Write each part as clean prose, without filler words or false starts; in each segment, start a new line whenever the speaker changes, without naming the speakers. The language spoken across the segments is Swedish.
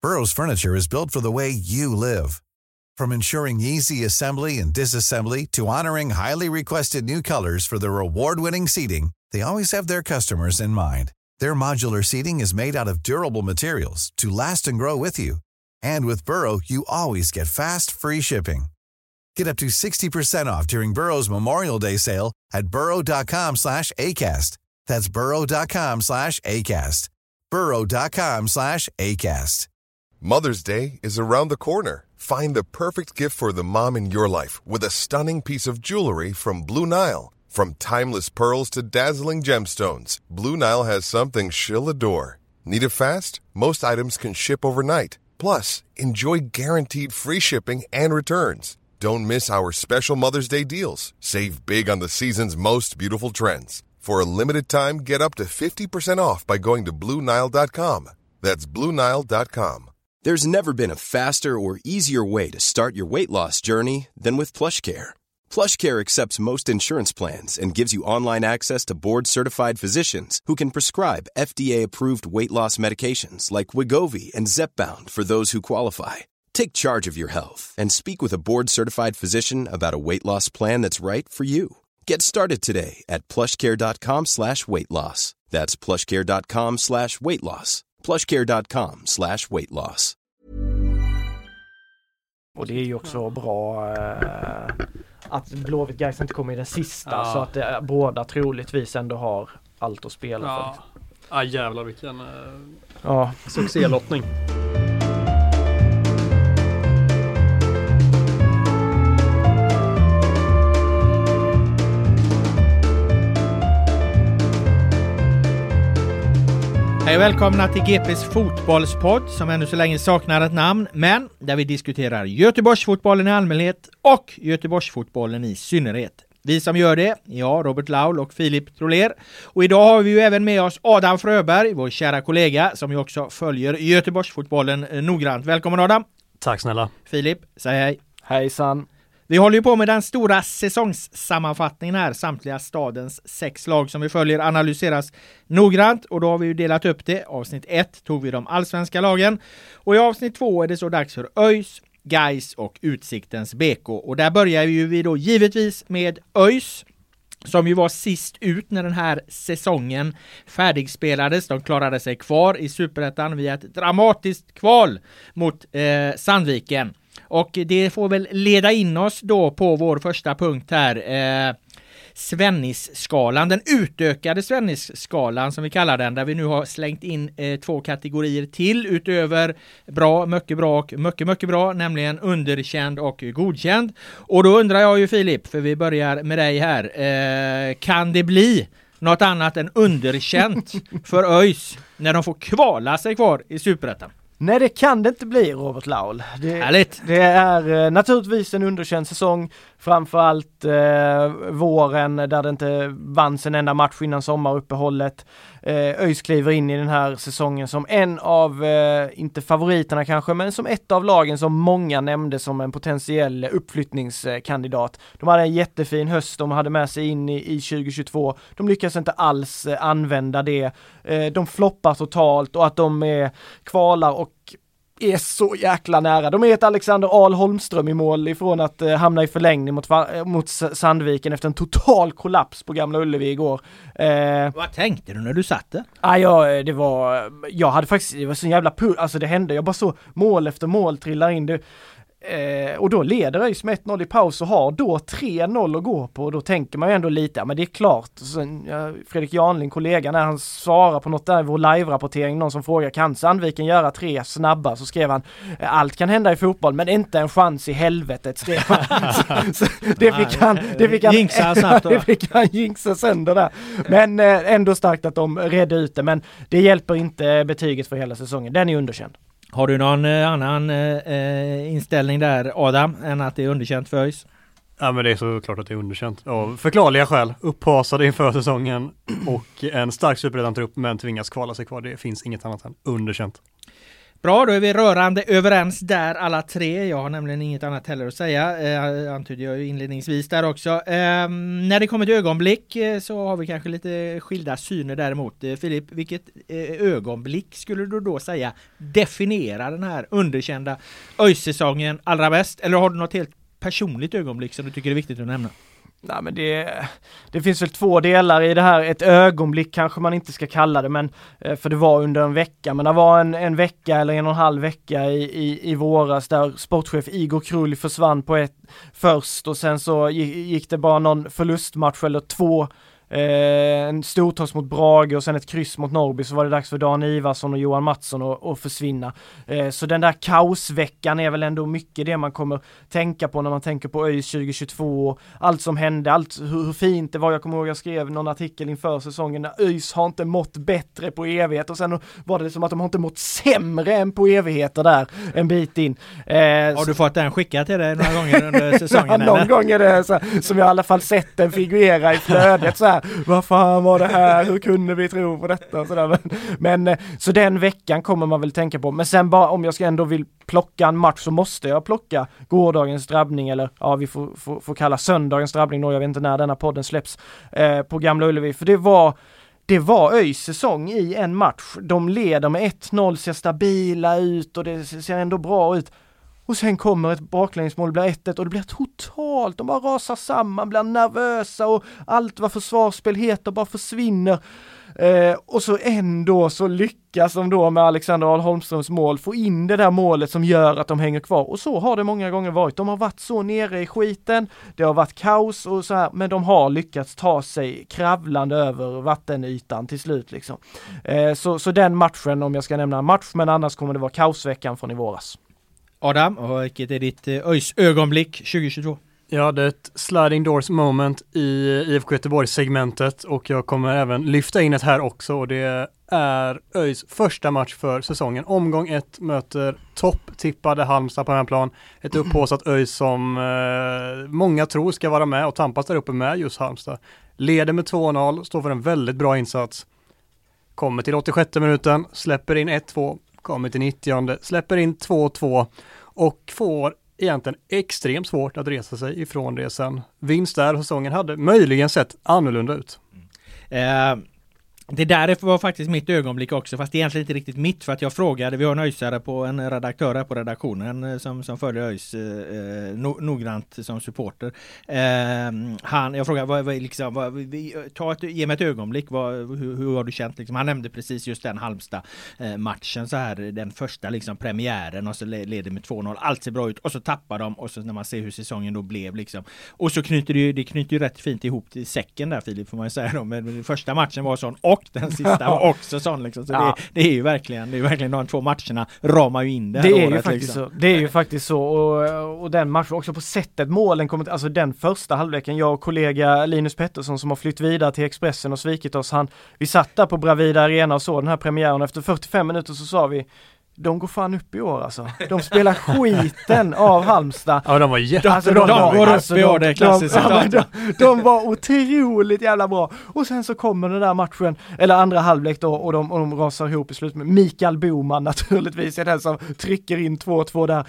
Burrow's furniture is built for the way you live. From ensuring easy assembly and disassembly to honoring highly requested new colors for their award-winning seating, they always have their customers in mind. Their modular seating is made out of durable materials to last and grow with you. And with Burrow, you always get fast, free shipping. Get up to 60% off during Burrow's Memorial Day sale at burrow.com/ACAST. That's burrow.com/ACAST. burrow.com/ACAST.
Mother's Day is around the corner. Find the perfect gift for the mom in your life with a stunning piece of jewelry from Blue Nile. From timeless pearls to dazzling gemstones, Blue Nile has something she'll adore. Need it fast? Most items can ship overnight. Plus, enjoy guaranteed free shipping and returns. Don't miss our special Mother's Day deals. Save big on the season's most beautiful trends. For a limited time, get up to 50% off by going to BlueNile.com. That's BlueNile.com.
There's never been a faster or easier way to start your weight loss journey than with PlushCare. PlushCare accepts most insurance plans and gives you online access to board-certified physicians who can prescribe FDA-approved weight loss medications like Wegovy and Zepbound for those who qualify. Take charge of your health and speak with a board-certified physician about a weight loss plan that's right for you. Get started today at plushcare.com/weightloss. That's plushcare.com/weightloss. plushcare.com/weightloss.
Och det är ju också bra att Blåvitt Gais inte kommer i den sista, så att båda troligtvis ändå har allt att spela för.
Ja, jävlar vilken
succélottning.
Hej och välkomna till GPs fotbollspodd som ännu så länge saknar ett namn, men där vi diskuterar Göteborgsfotbollen i allmänhet och Göteborgsfotbollen i synnerhet. Vi som gör det, Robert Laul och Filip Troler. Och idag har vi ju även med oss Adam Fröberg, vår kära kollega som ju också följer Göteborgsfotbollen noggrant. Välkommen Adam.
Tack snälla.
Filip, säg hej.
Hejsan.
Vi håller ju på med den stora säsongssammanfattningen här. Samtliga stadens 6 lag som vi följer analyseras noggrant. Och då har vi ju delat upp det. Avsnitt 1 tog vi de allsvenska lagen. Och i avsnitt 2 är det så dags för ÖIS, Gais och Utsiktens BK. Och där börjar vi då givetvis med ÖIS, som ju var sist ut när den här säsongen färdigspelades. De klarade sig kvar i Superettan via ett dramatiskt kval mot Sandviken. Och det får väl leda in oss då på vår första punkt här. Svennis-skalan, den utökade Svennis-skalan som vi kallar den, där vi nu har slängt in 2 kategorier till utöver bra, mycket bra och mycket bra, nämligen underkänd och godkänd. Och då undrar jag ju Filip, för vi börjar med dig här, kan det bli något annat än underkänt för ÖIS när de får kvala sig kvar i Superettan?
Nej, det kan det inte bli, Robert Laul.
Härligt.
Det är naturligtvis en underkänd säsong. Framförallt våren där det inte vanns en enda match innan sommaruppehållet. ÖIS kliver in i den här säsongen som en av, inte favoriterna kanske, men som ett av lagen som många nämnde som en potentiell uppflyttningskandidat. De hade en jättefin höst, de hade med sig in i 2022. De lyckas inte alls använda det. De floppar totalt, och att de är kvalar och är så jäkla nära. De är ett Alexander Ahl Holmström i mål ifrån att hamna i förlängning mot Sandviken efter en total kollaps på Gamla Ullevi igår.
Vad tänkte du när du satt det?
Jag hade faktiskt, det var så jävla alltså det hände, jag bara så mål efter mål trillar in det. Och då leder ÖIS med 1-0 i paus och har då 3-0 att gå på, och då tänker man ju ändå lite, men det är klart. Sen, Fredrik Janling, kollegan, när han svarar på något där i vår live-rapportering, någon som frågar, kan Sandviken göra 3 snabba? Så skrev han, allt kan hända i fotboll, men inte en chans i helvetet, skrev han. så det fick han jinxa sönder där. Men ändå starkt att de redde ut det, men det hjälper inte betyget för hela säsongen. Den är underkänd.
Har du någon annan inställning där, Adam, än att det är underkänt för ÖIS?
Ja, men det är så klart att det är underkänt. Av förklarliga skäl. Upphasade inför säsongen och en stark Superettan-trupp, men tvingas kvala sig kvar. Det finns inget annat än underkänt.
Bra, då är vi rörande överens där alla tre. Jag har nämligen inget annat heller att säga. Antydde jag ju inledningsvis där också. När det kommer till ögonblick så har vi kanske lite skilda syner däremot. Filip, vilket ögonblick skulle du då säga definierar den här underkända ÖIS-säsongen allra bäst? Eller har du något helt personligt ögonblick som du tycker är viktigt att nämna?
Nej, men det finns väl två delar i det här. Ett ögonblick kanske man inte ska kalla det, men för det var under en vecka. Men det var en vecka eller 1,5 vecka i våras där sportchef Igor Krull försvann på ett först och sen så gick det bara någon förlustmatch eller 2. En stortors mot Brage och sen ett kryss mot Norrby, så var det dags för Dan Ivarsson och Johan Mattsson att försvinna. Så den där kaosveckan är väl ändå mycket det man kommer tänka på när man tänker på ÖIS 2022 och allt som hände, hur fint det var. Jag kommer ihåg jag skrev någon artikel inför säsongen när ÖIS har inte mått bättre på evighet, och sen var det som att de har inte mått sämre än på evigheter där en bit in.
Har du fått den skickad till dig några gånger under säsongen?
Ja, någon gång är det så här, som jag i alla fall sett den figurera i flödet så här. Vad fan var det här? Hur kunde vi tro på detta? Och så där. Men så den veckan kommer man väl tänka på. Men sen bara om jag ska ändå vill plocka en match så måste jag plocka gårdagens drabbning, eller ja, vi får kalla söndagens drabbning då. Jag vet inte när denna podden släpps på Gamla Ullevi. För det var ÖIS säsong i en match. De leder med 1-0, ser stabila ut och det ser ändå bra ut. Och sen kommer ett baklängsmål, blir 1-1 och det blir totalt, de bara rasar samman, blir nervösa och allt vad försvarsspel heter bara försvinner. Och så ändå så lyckas de då med Alexander Ahl Holmströms mål få in det där målet som gör att de hänger kvar. Och så har det många gånger varit. De har varit så nere i skiten, det har varit kaos och så här, men de har lyckats ta sig kravlande över vattenytan till slut liksom. Så den matchen, om jag ska nämna en match, men annars kommer det vara kaosveckan från i våras.
Adam, och vilket är ditt ÖIS-ögonblick 2022?
Ja, det är ett sliding doors moment i IFK Göteborg-segmentet och jag kommer även lyfta in ett här också, och det är ÖIS första match för säsongen. Omgång 1 möter topptippade Halmstad på den här plan. Ett upphaussat ÖIS som många tror ska vara med och tampas där uppe med just Halmstad. Leder med 2-0, står för en väldigt bra insats. Kommer till 86 minuten, släpper in 1-2. Kommer till 90, släpper in 2-2 och får egentligen extremt svårt att resa sig ifrån det sen. Vinst där, säsongen hade möjligen sett annorlunda ut.
Det där var faktiskt mitt ögonblick också, fast det är egentligen inte riktigt mitt, för att jag frågade, vi har en ÖISare på en redaktör här på redaktionen som följer ÖIS noggrant som supporter. Jag frågade ge mig ett ögonblick, hur har du känt liksom? Han nämnde precis just den Halmstad-matchen så här, den första liksom premiären, och så leder med 2-0, allt ser bra ut och så tappar de, och så när man ser hur säsongen då blev liksom, och så knyter det ju rätt fint ihop till säcken där, Filip, får man ju säga då, men första matchen var sån och den sista var också sån liksom. Så det är ju verkligen de 2 matcherna ramar ju in det här
är
året,
ju faktiskt
liksom.
så. Det är ju faktiskt så, och den matchen också på sättet målen kommer, alltså den första halvleken, jag och kollega Linus Pettersson som har flytt vidare till Expressen och svikit oss, vi satt där på Bravida Arena och så den här premiären, efter 45 minuter så sa vi, de går fan upp i år alltså. De spelar skiten av Halmstad.
Ja, de var jättebra.
Alltså,
de går upp i år, det är klassiskt.
De var otroligt jävla bra. Och sen så kommer den där matchen, eller andra halvlek då, och de rasar ihop i slut med Mikael Boman naturligtvis, är den som trycker in 2-2 där.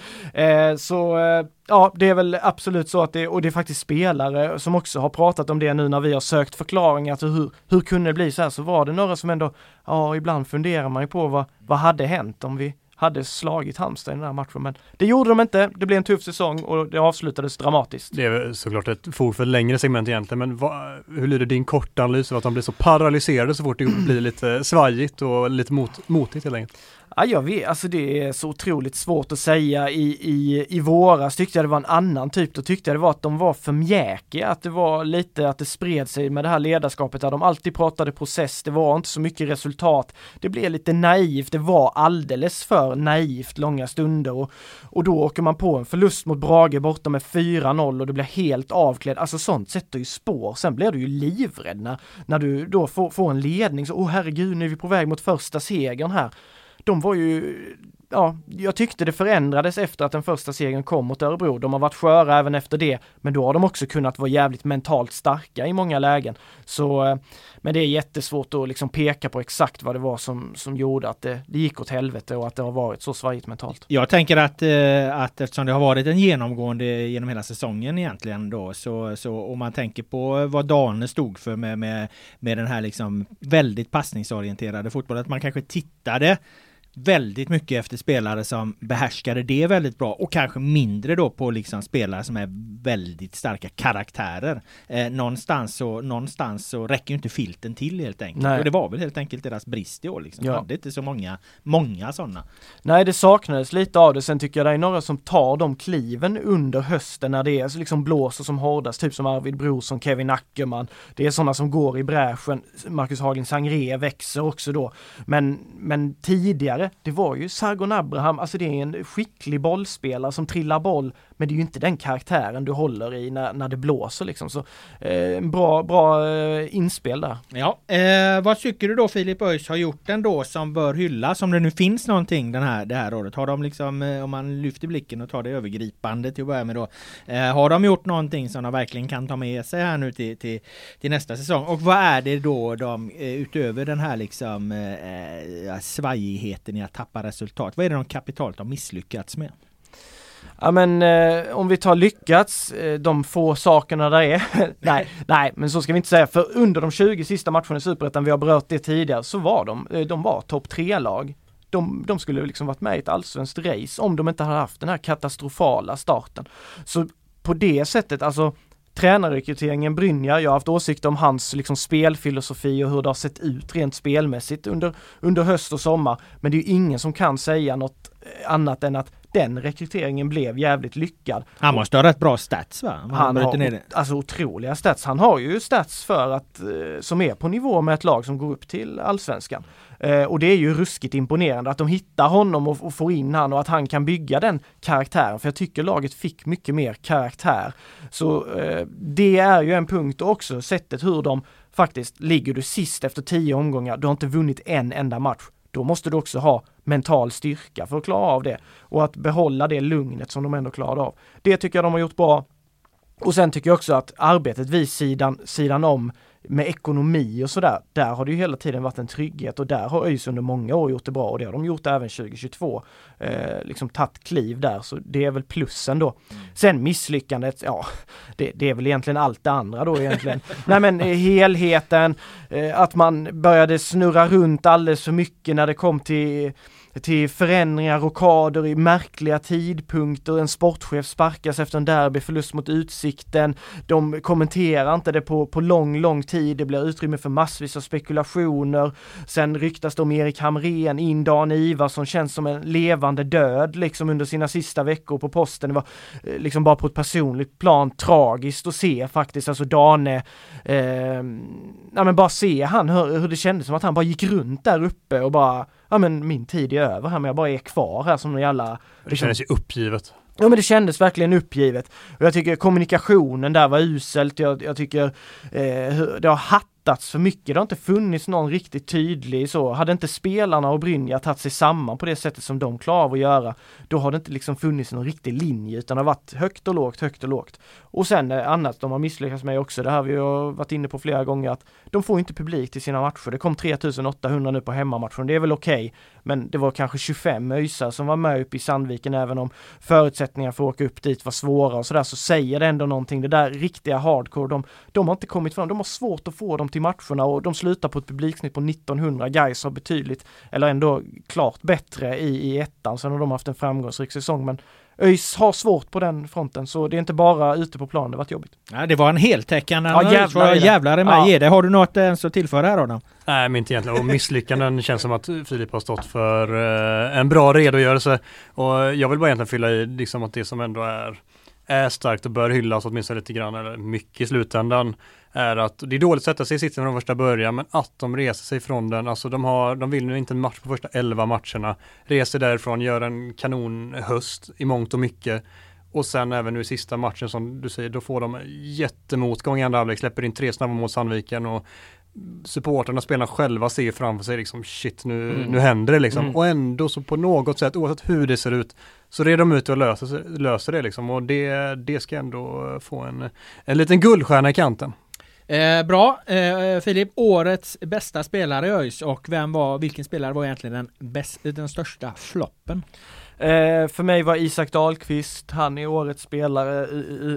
Ja, det är väl absolut så att det är faktiskt spelare som också har pratat om det nu när vi har sökt förklaringar till hur kunde det bli så här, så var det några som ändå, ibland funderar man ju på vad hade hänt om vi hade slagit Halmstad i den här matchen, men det gjorde de inte. Det blev en tuff säsong och det avslutades dramatiskt.
Det är såklart ett fog för ett längre segment egentligen, men hur lyder din korta analys av att de blir så paralyserade så fort det blir lite svajigt och lite motigt helt enkelt?
Ja, jag vet, alltså det är så otroligt svårt att säga. I våras tyckte jag det var en annan typ. Då tyckte jag det var att de var för mjäkiga, att det var lite att det spred sig med det här ledarskapet där de alltid pratade process, det var inte så mycket resultat. Det blev lite naivt, det var alldeles för naivt långa stunder och då åker man på en förlust mot Brage borta med 4-0 och det blir helt avklädd. Alltså sånt sätter ju spår. Sen blir du ju livrädd när du då får en ledning, så herregud, nu är vi på väg mot första segern här. De var ju, jag tyckte det förändrades efter att den första segern kom mot Örebro. De har varit sköra även efter det, men då har de också kunnat vara jävligt mentalt starka i många lägen. Så, men det är jättesvårt att liksom peka på exakt vad det var som gjorde att det gick åt helvete och att det har varit så svajigt mentalt.
Jag tänker att eftersom det har varit en genomgående genom hela säsongen egentligen då, så om man tänker på vad Dane stod för med den här liksom väldigt passningsorienterade fotbollen, att man kanske tittade väldigt mycket efter spelare som behärskade det väldigt bra och kanske mindre då på liksom spelare som är väldigt starka karaktärer. Någonstans så räcker ju inte filten till helt enkelt.
Nej.
Och det var väl helt enkelt deras brist i år liksom.
Ja.
Hade inte så många sådana.
Nej, det saknades lite av det. Sen tycker jag det är några som tar de kliven under hösten när det är så liksom blåser som hårdast, typ som Arvid Brorsson, Kevin Ackerman. Det är sådana som går i bräschen. Marcus Haglin Sangré växer också då. Men tidigare, det var ju Sargon Abraham, alltså det är en skicklig bollspelare som trillar boll, men det är ju inte den karaktären du håller i när det blåser liksom. Så bra inspel där.
Ja, vad tycker du då Filip Öis har gjort ändå som bör hyllas, om det nu finns någonting det här året? Har de liksom, om man lyfter blicken och tar det övergripande till att börja med då, har de gjort någonting som de verkligen kan ta med sig här nu till nästa säsong? Och vad är det då de, utöver den här liksom svajigheten i att tappa resultat, vad är det de kapitalt har misslyckats med?
Ja, men om vi tar lyckats, de få sakerna där är nej, men så ska vi inte säga, för under de 20 sista matcherna i Superettan, vi har berört det tidigare, så var de var topp 3-lag. De skulle liksom varit med i ett allsvenskt race om de inte hade haft den här katastrofala starten. Så på det sättet, alltså tränarrekryteringen Brynjar, jag har haft åsikter om hans liksom spelfilosofi och hur det har sett ut rent spelmässigt under höst och sommar, men det är ju ingen som kan säga något annat än att den rekryteringen blev jävligt lyckad. Han måste ha rätt bra stats, va?
Han har
alltså otroliga stats. Han har ju stats för att som är på nivå med ett lag som går upp till allsvenskan. Och det är ju ruskigt imponerande att de hittar honom och får in han och att han kan bygga den karaktären. För jag tycker laget fick mycket mer karaktär. Så det är ju en punkt också. Sättet hur de faktiskt ligger du sist efter 10 omgångar. Du har inte vunnit en enda match. Då måste du också ha mental styrka för att klara av det. Och att behålla det lugnet som de ändå klarade av. Det tycker jag de har gjort bra. Och sen tycker jag också att arbetet vid sidan om med ekonomi och sådär, där har det ju hela tiden varit en trygghet och där har ÖIS under många år gjort det bra och det har de gjort även 2022. Liksom tagit kliv där, så det är väl plussen då. Sen misslyckandet, ja, det är väl egentligen allt det andra då egentligen. Nej, men helheten, att man började snurra runt alldeles för mycket när det kom till förändringar, rockader i märkliga tidpunkter. En sportchef sparkas efter en derbyförlust mot Utsikten. De kommenterar inte det på lång tid. Det blir utrymme för massvis av spekulationer. Sen ryktas det om Erik Hamrén, in Dan Ivarsson, känns som en levande död liksom under sina sista veckor på posten. Det var liksom bara på ett personligt plan tragiskt att se faktiskt. Alltså Dane, men bara se han hur det kändes som att han bara gick runt där uppe och bara, ja men min tid är över här, men jag bara är kvar här som jävla...
Det kändes ju uppgivet.
Ja, men det kändes verkligen uppgivet. Och jag tycker kommunikationen där var uselt. Jag tycker det har hattats för mycket. Det har inte funnits någon riktigt tydlig så. Hade inte spelarna och Brynja tagit sig samman på det sättet som de klarar av att göra, då har det inte liksom funnits någon riktig linje, utan det har varit högt och lågt. Och sen annat de har misslyckats med också, det här vi har varit inne på flera gånger, att de får inte publik till sina matcher. Det kom 3800 nu på hemmamatchen. Det är väl okej, men det var kanske 25 öisar som var med upp i Sandviken, även om förutsättningar för att åka upp dit var svåra och sådär, så säger det ändå någonting. Det där riktiga hardcore, de har inte kommit fram. De har svårt att få dem till matcherna och de slutar på ett publiksnitt på 1900. Guys har betydligt, eller ändå klart bättre i ettan, sen har de haft en framgångsrik säsong, men ÖIS har svårt på den fronten, så det är inte bara ute på plan, det har varit jobbigt.
Ja, det var en heltäckande analys. Jävlar i mig. Det. Har du något ens att tillföra här, Adam?
Nej, men inte egentligen. Och misslyckanden känns som att Filip har stått för en bra redogörelse. Och jag vill bara egentligen fylla i liksom att det som ändå är starkt och bör hyllas åtminstone lite grann, eller mycket i slutändan, är att det är dåligt att sätta sig i sitsen från första början, men att de reser sig från den. Alltså de vill nu inte en match på första 11 matcherna. Reser därifrån, gör en kanonhöst i mångt och mycket. Och sen även nu i sista matchen som du säger, då får de jättemotgång i andra halvlek, släpper in 3 snabba mot Sandviken och supporterna, spelarna själva ser framför sig liksom shit, nu händer det liksom. Och ändå så på något sätt, oavsett hur det ser ut, så reder de ut och löser det liksom. Och det ska ändå få en liten guldstjärna i kanten.
Bra, Filip, årets bästa spelare i ÖIS, och vilken spelare var egentligen den största floppen?
För mig var Isak Dahlqvist, han är årets spelare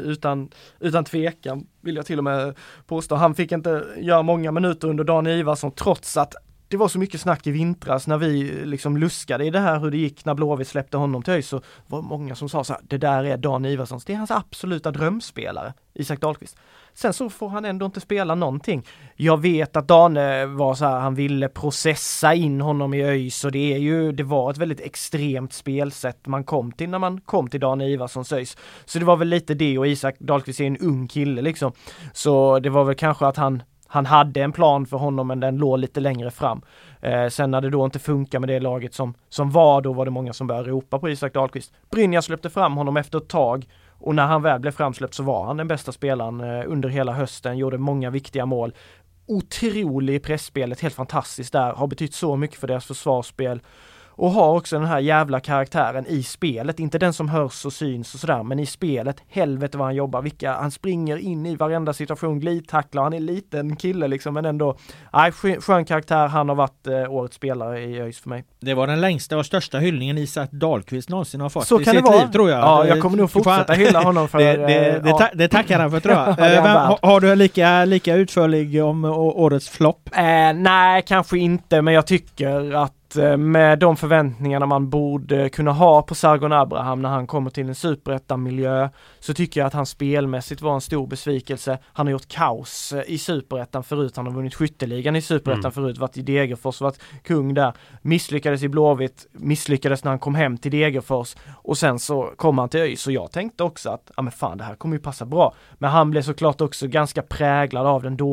utan tvekan, vill jag till och med påstå. Han fick inte göra många minuter under Dan Ivarsson, trots att det var så mycket snack i vintras när vi liksom luskade i det här hur det gick när Blåvitt släppte honom till ÖIS, så var många som sa så här, det där är Dan Ivarssons, det är hans absoluta drömspelare, Isak Dahlqvist. Sen så får han ändå inte spela någonting. Jag vet att Dane var så här, han ville processa in honom i ÖIS, och det var ett väldigt extremt spelsätt man kom till när man kom till Dan Ivarssons ÖIS. Så det var väl lite det, och Isak Dahlqvist är en ung kille liksom. Så det var väl kanske att han hade en plan för honom, men den låg lite längre fram. Sen när det då inte funkar med det laget som var, då var det många som började ropa på Isak Dahlqvist. Brynja släppte fram honom efter ett tag, och när han väl blev framsläppt så var han den bästa spelaren under hela hösten, gjorde många viktiga mål. Otrolig i pressspelet, helt fantastiskt där, har betytt så mycket för deras försvarsspel. Och har också den här jävla karaktären i spelet, inte den som hörs och syns och sådär, men i spelet, helvete vad han jobbar, han springer in i varenda situation, glidtacklar, han är en liten kille liksom, men ändå, skön karaktär, han har varit årets spelare i ÖIS för mig.
Det var den längsta och största hyllningen Isak Dahlqvist någonsin har fått
så
i
kan
sitt
det vara.
liv, tror jag.
Ja, jag kommer nog fortsätta hylla honom för
det tackar han för, tror jag. Har du lika utförlig om årets flopp?
Nej, kanske inte, men jag tycker att med de förväntningarna man borde kunna ha på Sargon Abraham när han kommer till en superettan-miljö, så tycker jag att han spelmässigt var en stor besvikelse. Han har gjort kaos i superettan förut, han har vunnit skytteligan i superettan förut, varit i Degerfors, varit kung där, misslyckades i Blåvitt, misslyckades när han kom hem till Degerfors, och sen så kom han till ÖIS, så jag tänkte också att men fan, det här kommer ju passa bra. Men han blev såklart också ganska präglad av den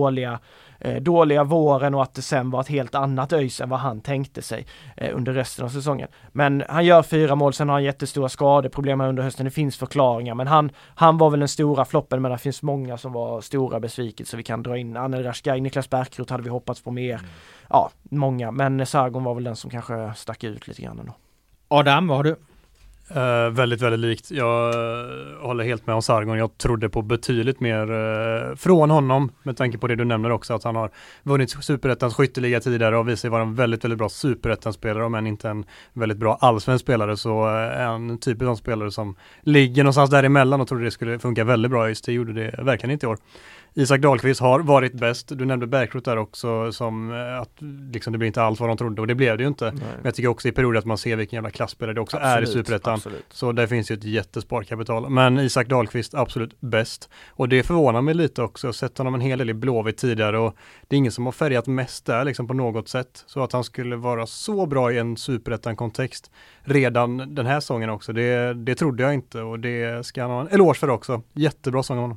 dåliga våren, och att det sen var ett helt annat ÖIS än vad han tänkte sig under resten av säsongen. Men han gör 4 mål, sen har han jättestora skadeproblem under hösten, det finns förklaringar, men han var väl den stora floppen, men det finns många som var stora besvikelser. Vi kan dra in Anel Rashkai, Niklas Bärkroth hade vi hoppats på mer. Ja, många, men Sargon var väl den som kanske stack ut lite grann ändå.
Adam, vad har du?
Väldigt, väldigt likt. Jag håller helt med om Sargon. Jag trodde på betydligt mer från honom, med tanke på det du nämner också, att han har vunnit Superettans skytteliga tidigare och visar sig vara en väldigt, väldigt bra Superettan-spelare, men inte en väldigt bra allsvensk spelare. Så en typ av spelare som ligger någonstans däremellan, och trodde det skulle funka väldigt bra. Just det gjorde det verkligen inte i år. Isak Dahlqvist har varit bäst. Du nämnde Bärkroth där också, som att liksom det blir inte allt vad de trodde, och det blev det ju inte. Nej. Men jag tycker också i perioder att man ser vilken jävla klassspelare det också är i Superettan. Så där finns ju ett jättesparkapital. Men Isak Dahlqvist absolut bäst. Och det förvånar mig lite också. Jag har sett honom en hel del i Blåvitt tidigare, och det är ingen som har färgat mest där liksom på något sätt. Så att han skulle vara så bra i en Superettan-kontext redan den här säsongen också, det trodde jag inte, och det ska han ha en eloge för också. Jättebra sång av honom.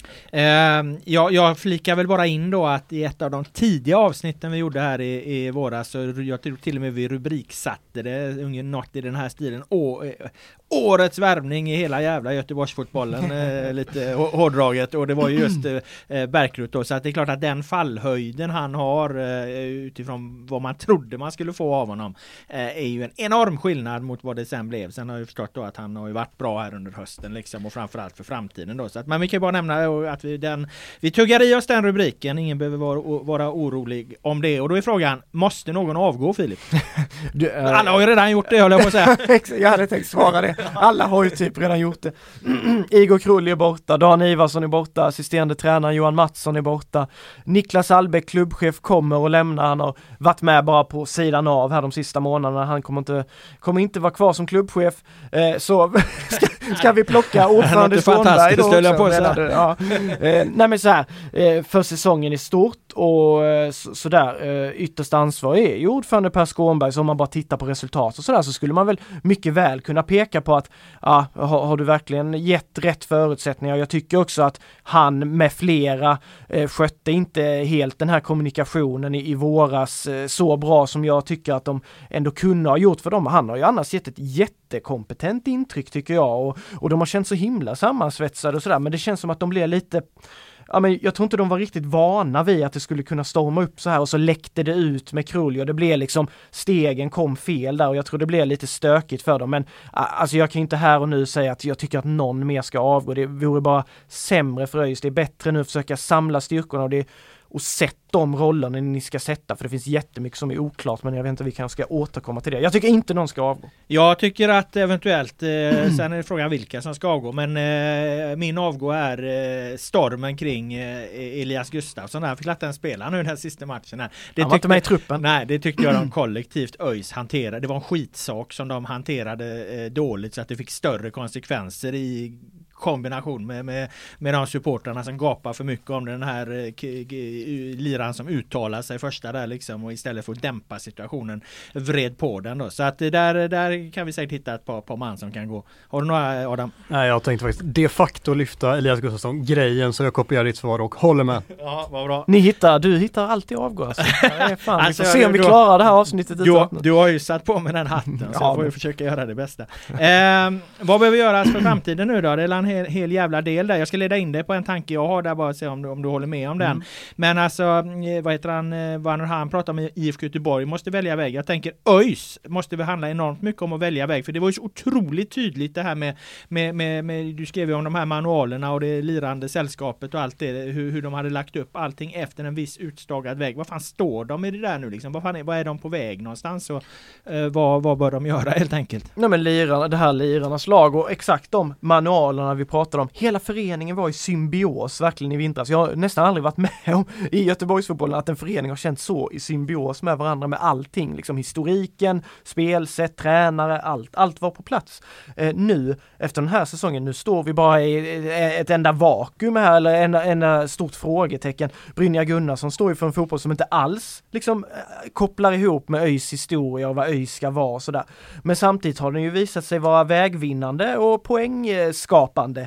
Jag flikar väl bara in då att i ett av de tidiga avsnitten vi gjorde här i våras, så jag tror till och med vi rubriksatte det något i den här stilen. Årets värvning i hela jävla Göteborgsfotbollen, lite hårdraget, och det var ju just Bärkroth då, så att det är klart att den fallhöjden han har utifrån vad man trodde man skulle få av honom är ju en enorm skillnad mot vad det sen blev. Sen har jag förstått då att han har ju varit bra här under hösten liksom, och framförallt för framtiden då, så att, men vi kan bara nämna att vi tuggar i oss den rubriken, ingen behöver vara orolig om det, och då är frågan, måste någon avgå, Filip? Alla har ju redan gjort det, höll jag på att säga.
Jag hade tänkt svara det. Alla har ju typ redan gjort det. Igor Krulli är borta, Dan Ivarsson är borta, assisterande tränare Johan Mattsson är borta, Niklas Albeck, klubbchef, kommer och lämnar. Han har varit med bara på sidan av här de sista månaderna. Han kommer inte vara kvar som klubbchef, så ska vi plocka ordförande Svanberg då också. Nej, men så här, för säsongen i stort och sådär, ytterst ansvar är ju ordförande Per Skånberg. Så om man bara tittar på resultat och sådär, så skulle man väl mycket väl kunna peka på att har du verkligen gett rätt förutsättningar. Jag tycker också att han med flera skötte inte helt den här kommunikationen i våras så bra som jag tycker att de ändå kunde ha gjort för dem. Han har ju annars gett ett jättekompetent intryck, tycker jag, och de har känt så himla sammansvetsade och sådär, men det känns som att de blir lite ja, men jag tror inte de var riktigt vana vid att det skulle kunna storma upp så här och så läckte det ut med Krulj och det blev liksom, stegen kom fel där och jag tror det blev lite stökigt för dem, men alltså jag kan inte här och nu säga att jag tycker att någon mer ska avgå, det vore bara sämre för ÖIS, det är bättre nu att försöka samla styrkorna och sätta de rollerna ni ska sätta, för det finns jättemycket som är oklart, men jag vet inte, vi kanske ska återkomma till det. Jag tycker inte någon ska avgå.
Jag tycker att eventuellt, sen är det frågan vilka som ska avgå, men min avgå är stormen kring Elias Gustafsson. Han fick lätta en spelare nu den här sista matchen här.
Han var inte med i truppen.
Nej, det tyckte jag de kollektivt ÖIS hanterade. Det var en skitsak som de hanterade dåligt så att det fick större konsekvenser i kombination med de supportrarna som gapar för mycket om den här liran som uttalar sig första där liksom, och istället för att dämpa situationen vred på den då. Så att där kan vi säkert hitta ett par man som kan gå. Har du några, Adam?
Nej, jag tänkte faktiskt de facto lyfta Elias Gustafsson grejen, så jag kopierar ditt svar och håller med.
Ja, vad bra.
Du hittar alltid avgå alltså. Fan, vi får se om vi klarar det här avsnittet.
Du har ju satt på med den hatten så jag får ju försöka göra det bästa. Vad behöver göras för framtiden nu då? Det är en hel jävla del där. Jag ska leda in dig på en tanke jag har där, bara se om du håller med om den. Men alltså, vad heter han pratar om IFK Göteborg måste välja väg. Jag tänker ÖIS måste väl handla enormt mycket om att välja väg, för det var ju så otroligt tydligt det här med du skrev ju om de här manualerna och det lirande sällskapet och allt det, hur de hade lagt upp allting efter en viss utstagad väg. Vad fan står de i det där nu liksom? Vad är de på väg någonstans och vad bör de göra helt enkelt?
Nej, men det här lirarnas lag och exakt de manualerna vi pratade om. Hela föreningen var i symbios verkligen i vintras. Jag har nästan aldrig varit med om i Göteborgsfotbollen att en förening har känt så i symbios med varandra med allting. Liksom historiken, spelsätt, tränare, allt var på plats. Nu, efter den här säsongen, nu står vi bara i ett enda vakuum här, eller en stort frågetecken. Brynja Gunnarsson står ju för en fotboll som inte alls liksom kopplar ihop med ÖIS historia och vad ÖIS ska vara och sådär. Men samtidigt har den ju visat sig vara vägvinnande och poängskapande.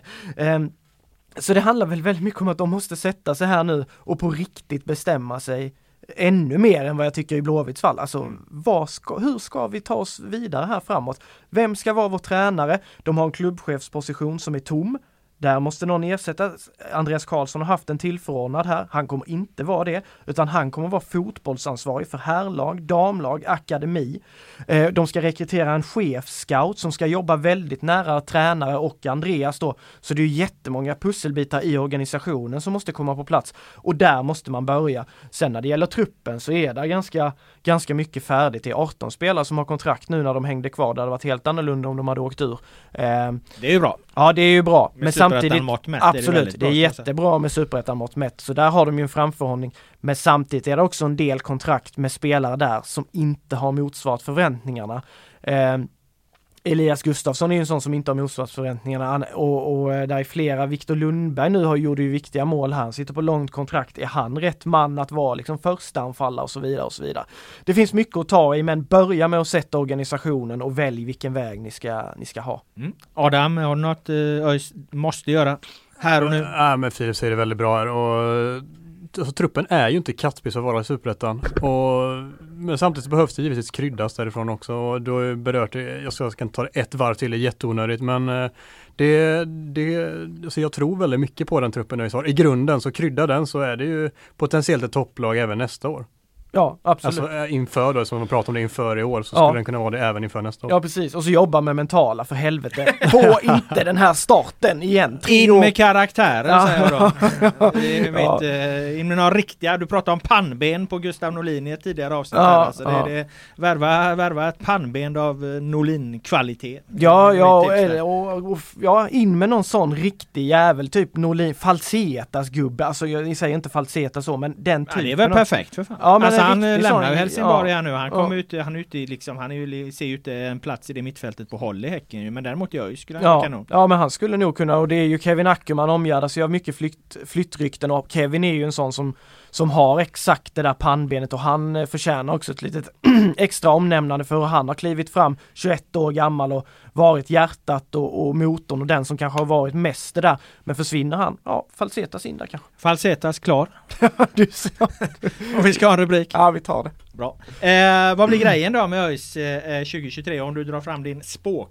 Så det handlar väl väldigt mycket om att de måste sätta sig här nu och på riktigt bestämma sig ännu mer än vad jag tycker i Blåvitts fall. Alltså, hur ska vi ta oss vidare här framåt? Vem ska vara vår tränare? De har en klubbchefsposition som är tom. Där måste någon ersätta. Andreas Karlsson har haft en tillförordnad här. Han kommer inte vara det, utan han kommer vara fotbollsansvarig för herrlag, damlag, akademi. De ska rekrytera en chefscout som ska jobba väldigt nära tränare och Andreas då. Så det är jättemånga pusselbitar i organisationen som måste komma på plats. Och där måste man börja. Sen när det gäller truppen så är det ganska mycket färdigt. Det är 18 spelare som har kontrakt nu när de hängde kvar. Det hade varit helt annorlunda om de hade åkt ur.
Det är ju bra.
Ja, det är ju bra. Men samtidigt,
absolut,
det är jättebra med superettan-mått mätt. Så där har de ju en framförhållning. Men samtidigt är det också en del kontrakt med spelare där som inte har motsvarat förväntningarna. Elias Gustafsson är ju en sån som inte har motsvarat förväntningarna och där är flera. Viktor Lundberg nu gjort ju viktiga mål här. Han sitter på långt kontrakt. Är han rätt man att vara liksom första anfallare och så vidare och så vidare. Det finns mycket att ta i, men börja med att sätta organisationen och välj vilken väg ni ska ha.
Adam, har du något ÖIS måste göra här och nu?
Ja, men Filip säger det väldigt bra här och alltså, truppen är ju inte kattspiss att vara i Superettan, men samtidigt behövs det givetvis kryddas därifrån också, och då är berört det, jag kan ta det ett varv till, det är jätteonödigt, men så jag tror väldigt mycket på den truppen jag har. I grunden så krydda den, så är det ju potentiellt ett topplag även nästa år.
Ja, absolut.
Alltså inför då, som de pratar om det inför i år, så skulle den kunna vara det även inför nästa år.
Ja, precis. Och så jobba med mentala, för helvete. Få inte den här starten igen.
In med karaktären, säger jag då. In med några riktiga, du pratade om pannben på Gustav Norlin i ett tidigare avsnitt. Alltså det är värva ett pannben av Norlin-kvalitet.
Ja, in med någon sån riktig jävel, typ Norlin, Falsetas gubbe. Alltså jag säger inte Falseta så, men den typen.
Det är väl perfekt för fan.
Ja, men
alltså, han lämnar ju Helsingborg här nu. Han kommer ut, han är ute i liksom, ser ut en plats i det mittfältet på håll i Häcken ju, men däremot skulle han kanon. Ja,
men han skulle nog kunna, och det är ju Kevin Ackerman omgärdas ju av mycket flyttrykten, och Kevin är ju en sån som har exakt det där pannbenet, och han förtjänar också ett litet extra omnämnande för hur han har klivit fram 21 år gammal och varit hjärtat och motorn och den som kanske har varit mest det där. Men försvinner han? Ja, Falsetas in där kanske.
Falsetas klar.
Du ser.
Och vi ska ha en rubrik.
Ja, vi tar det.
Bra. Vad blir grejen då med ÖIS 2023 om du drar fram din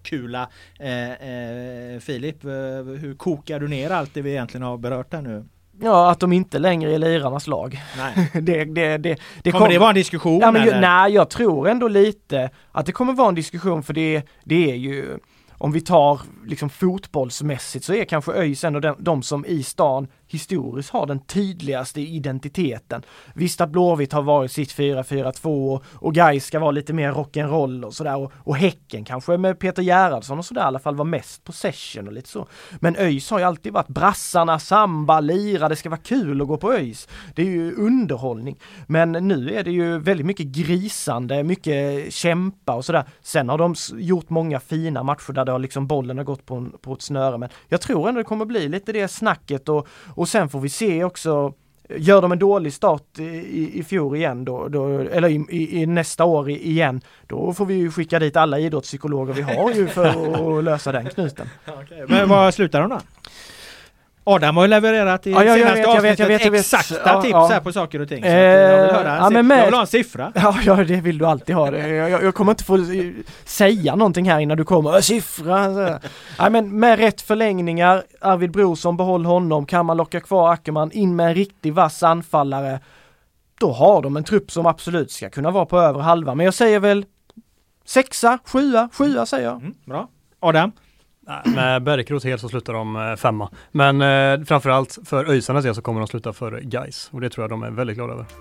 spåkula, Filip? Hur kokar du ner allt det vi egentligen har berört här nu?
Ja, att de inte längre är lirarnas lag.
Nej.
det
kommer det vara en diskussion?
Ja, men nej, jag tror ändå lite att det kommer vara en diskussion, för det är ju, om vi tar liksom fotbollsmässigt, så är kanske ÖIS ändå de som i stan historiskt har den tydligaste identiteten. Visst att Blåvitt har varit sitt 4-4-2 och Gais ska vara lite mer rock'n'roll och sådär, och Häcken kanske med Peter Gerhardsson och sådär i alla fall var mest possession och lite så. Men ÖIS har ju alltid varit brassarna, samba, lira, det ska vara kul att gå på ÖIS. Det är ju underhållning. Men nu är det ju väldigt mycket grisande, mycket kämpa och sådär. Sen har de gjort många fina matcher där det har liksom bollen har gått på ett snöre, men jag tror ändå det kommer bli lite det snacket, och sen får vi se också, gör de en dålig start i fjol igen eller i nästa år igen, då får vi ju skicka dit alla idrottspsykologer vi har ju för att lösa den knuten.
Okay. Men vad slutar de då? Adam har ju levererat i senaste avsnittet exakta tips här på saker och ting. Så jag vill höra jag vill ha en siffra.
Ja, det vill du alltid ha. Jag kommer inte få säga någonting här innan du kommer. Siffra! Ja, men med rätt förlängningar, Arvid Brorsson, behåll honom. Kan man locka kvar Ackerman, in med en riktig vass anfallare, då har de en trupp som absolut ska kunna vara på över halva. Men jag säger väl 6, 7 säger jag.
Bra. Adam?
Med Bärkroth helt så slutar de 5. Men framförallt för ÖISarnas del så kommer de sluta för Gais. Och det tror jag de är väldigt glada över.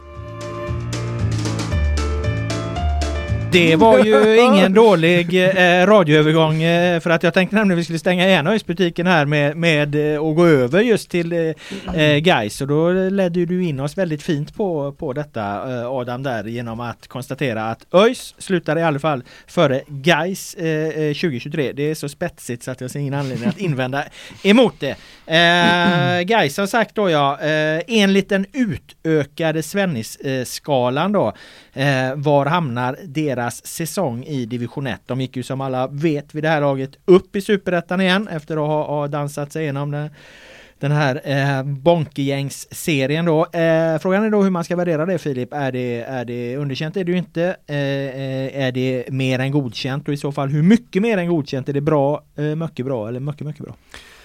Det var ju ingen dålig radioövergång, för att jag tänkte nämligen att vi skulle stänga igen ÖIS-butiken här med att gå över just till Gais, och då ledde du in oss väldigt fint på detta, Adam, där, genom att konstatera att ÖIS slutar i alla fall före Gais 2023. Det är så spetsigt så att jag ser ingen anledning att invända emot det. Gais har sagt då, enligt den utökade Svennis-skalan då, var hamnar deras säsong i division 1. De gick ju som alla vet vid det här laget upp i Superettan igen efter att ha dansat sig igenom den här bonkegängs-serien då. Frågan är då hur man ska värdera det, Filip. Är det underkänt? Är det ju inte. Är det mer än godkänt? Och i så fall hur mycket mer än godkänt? Är det bra, mycket bra eller mycket bra?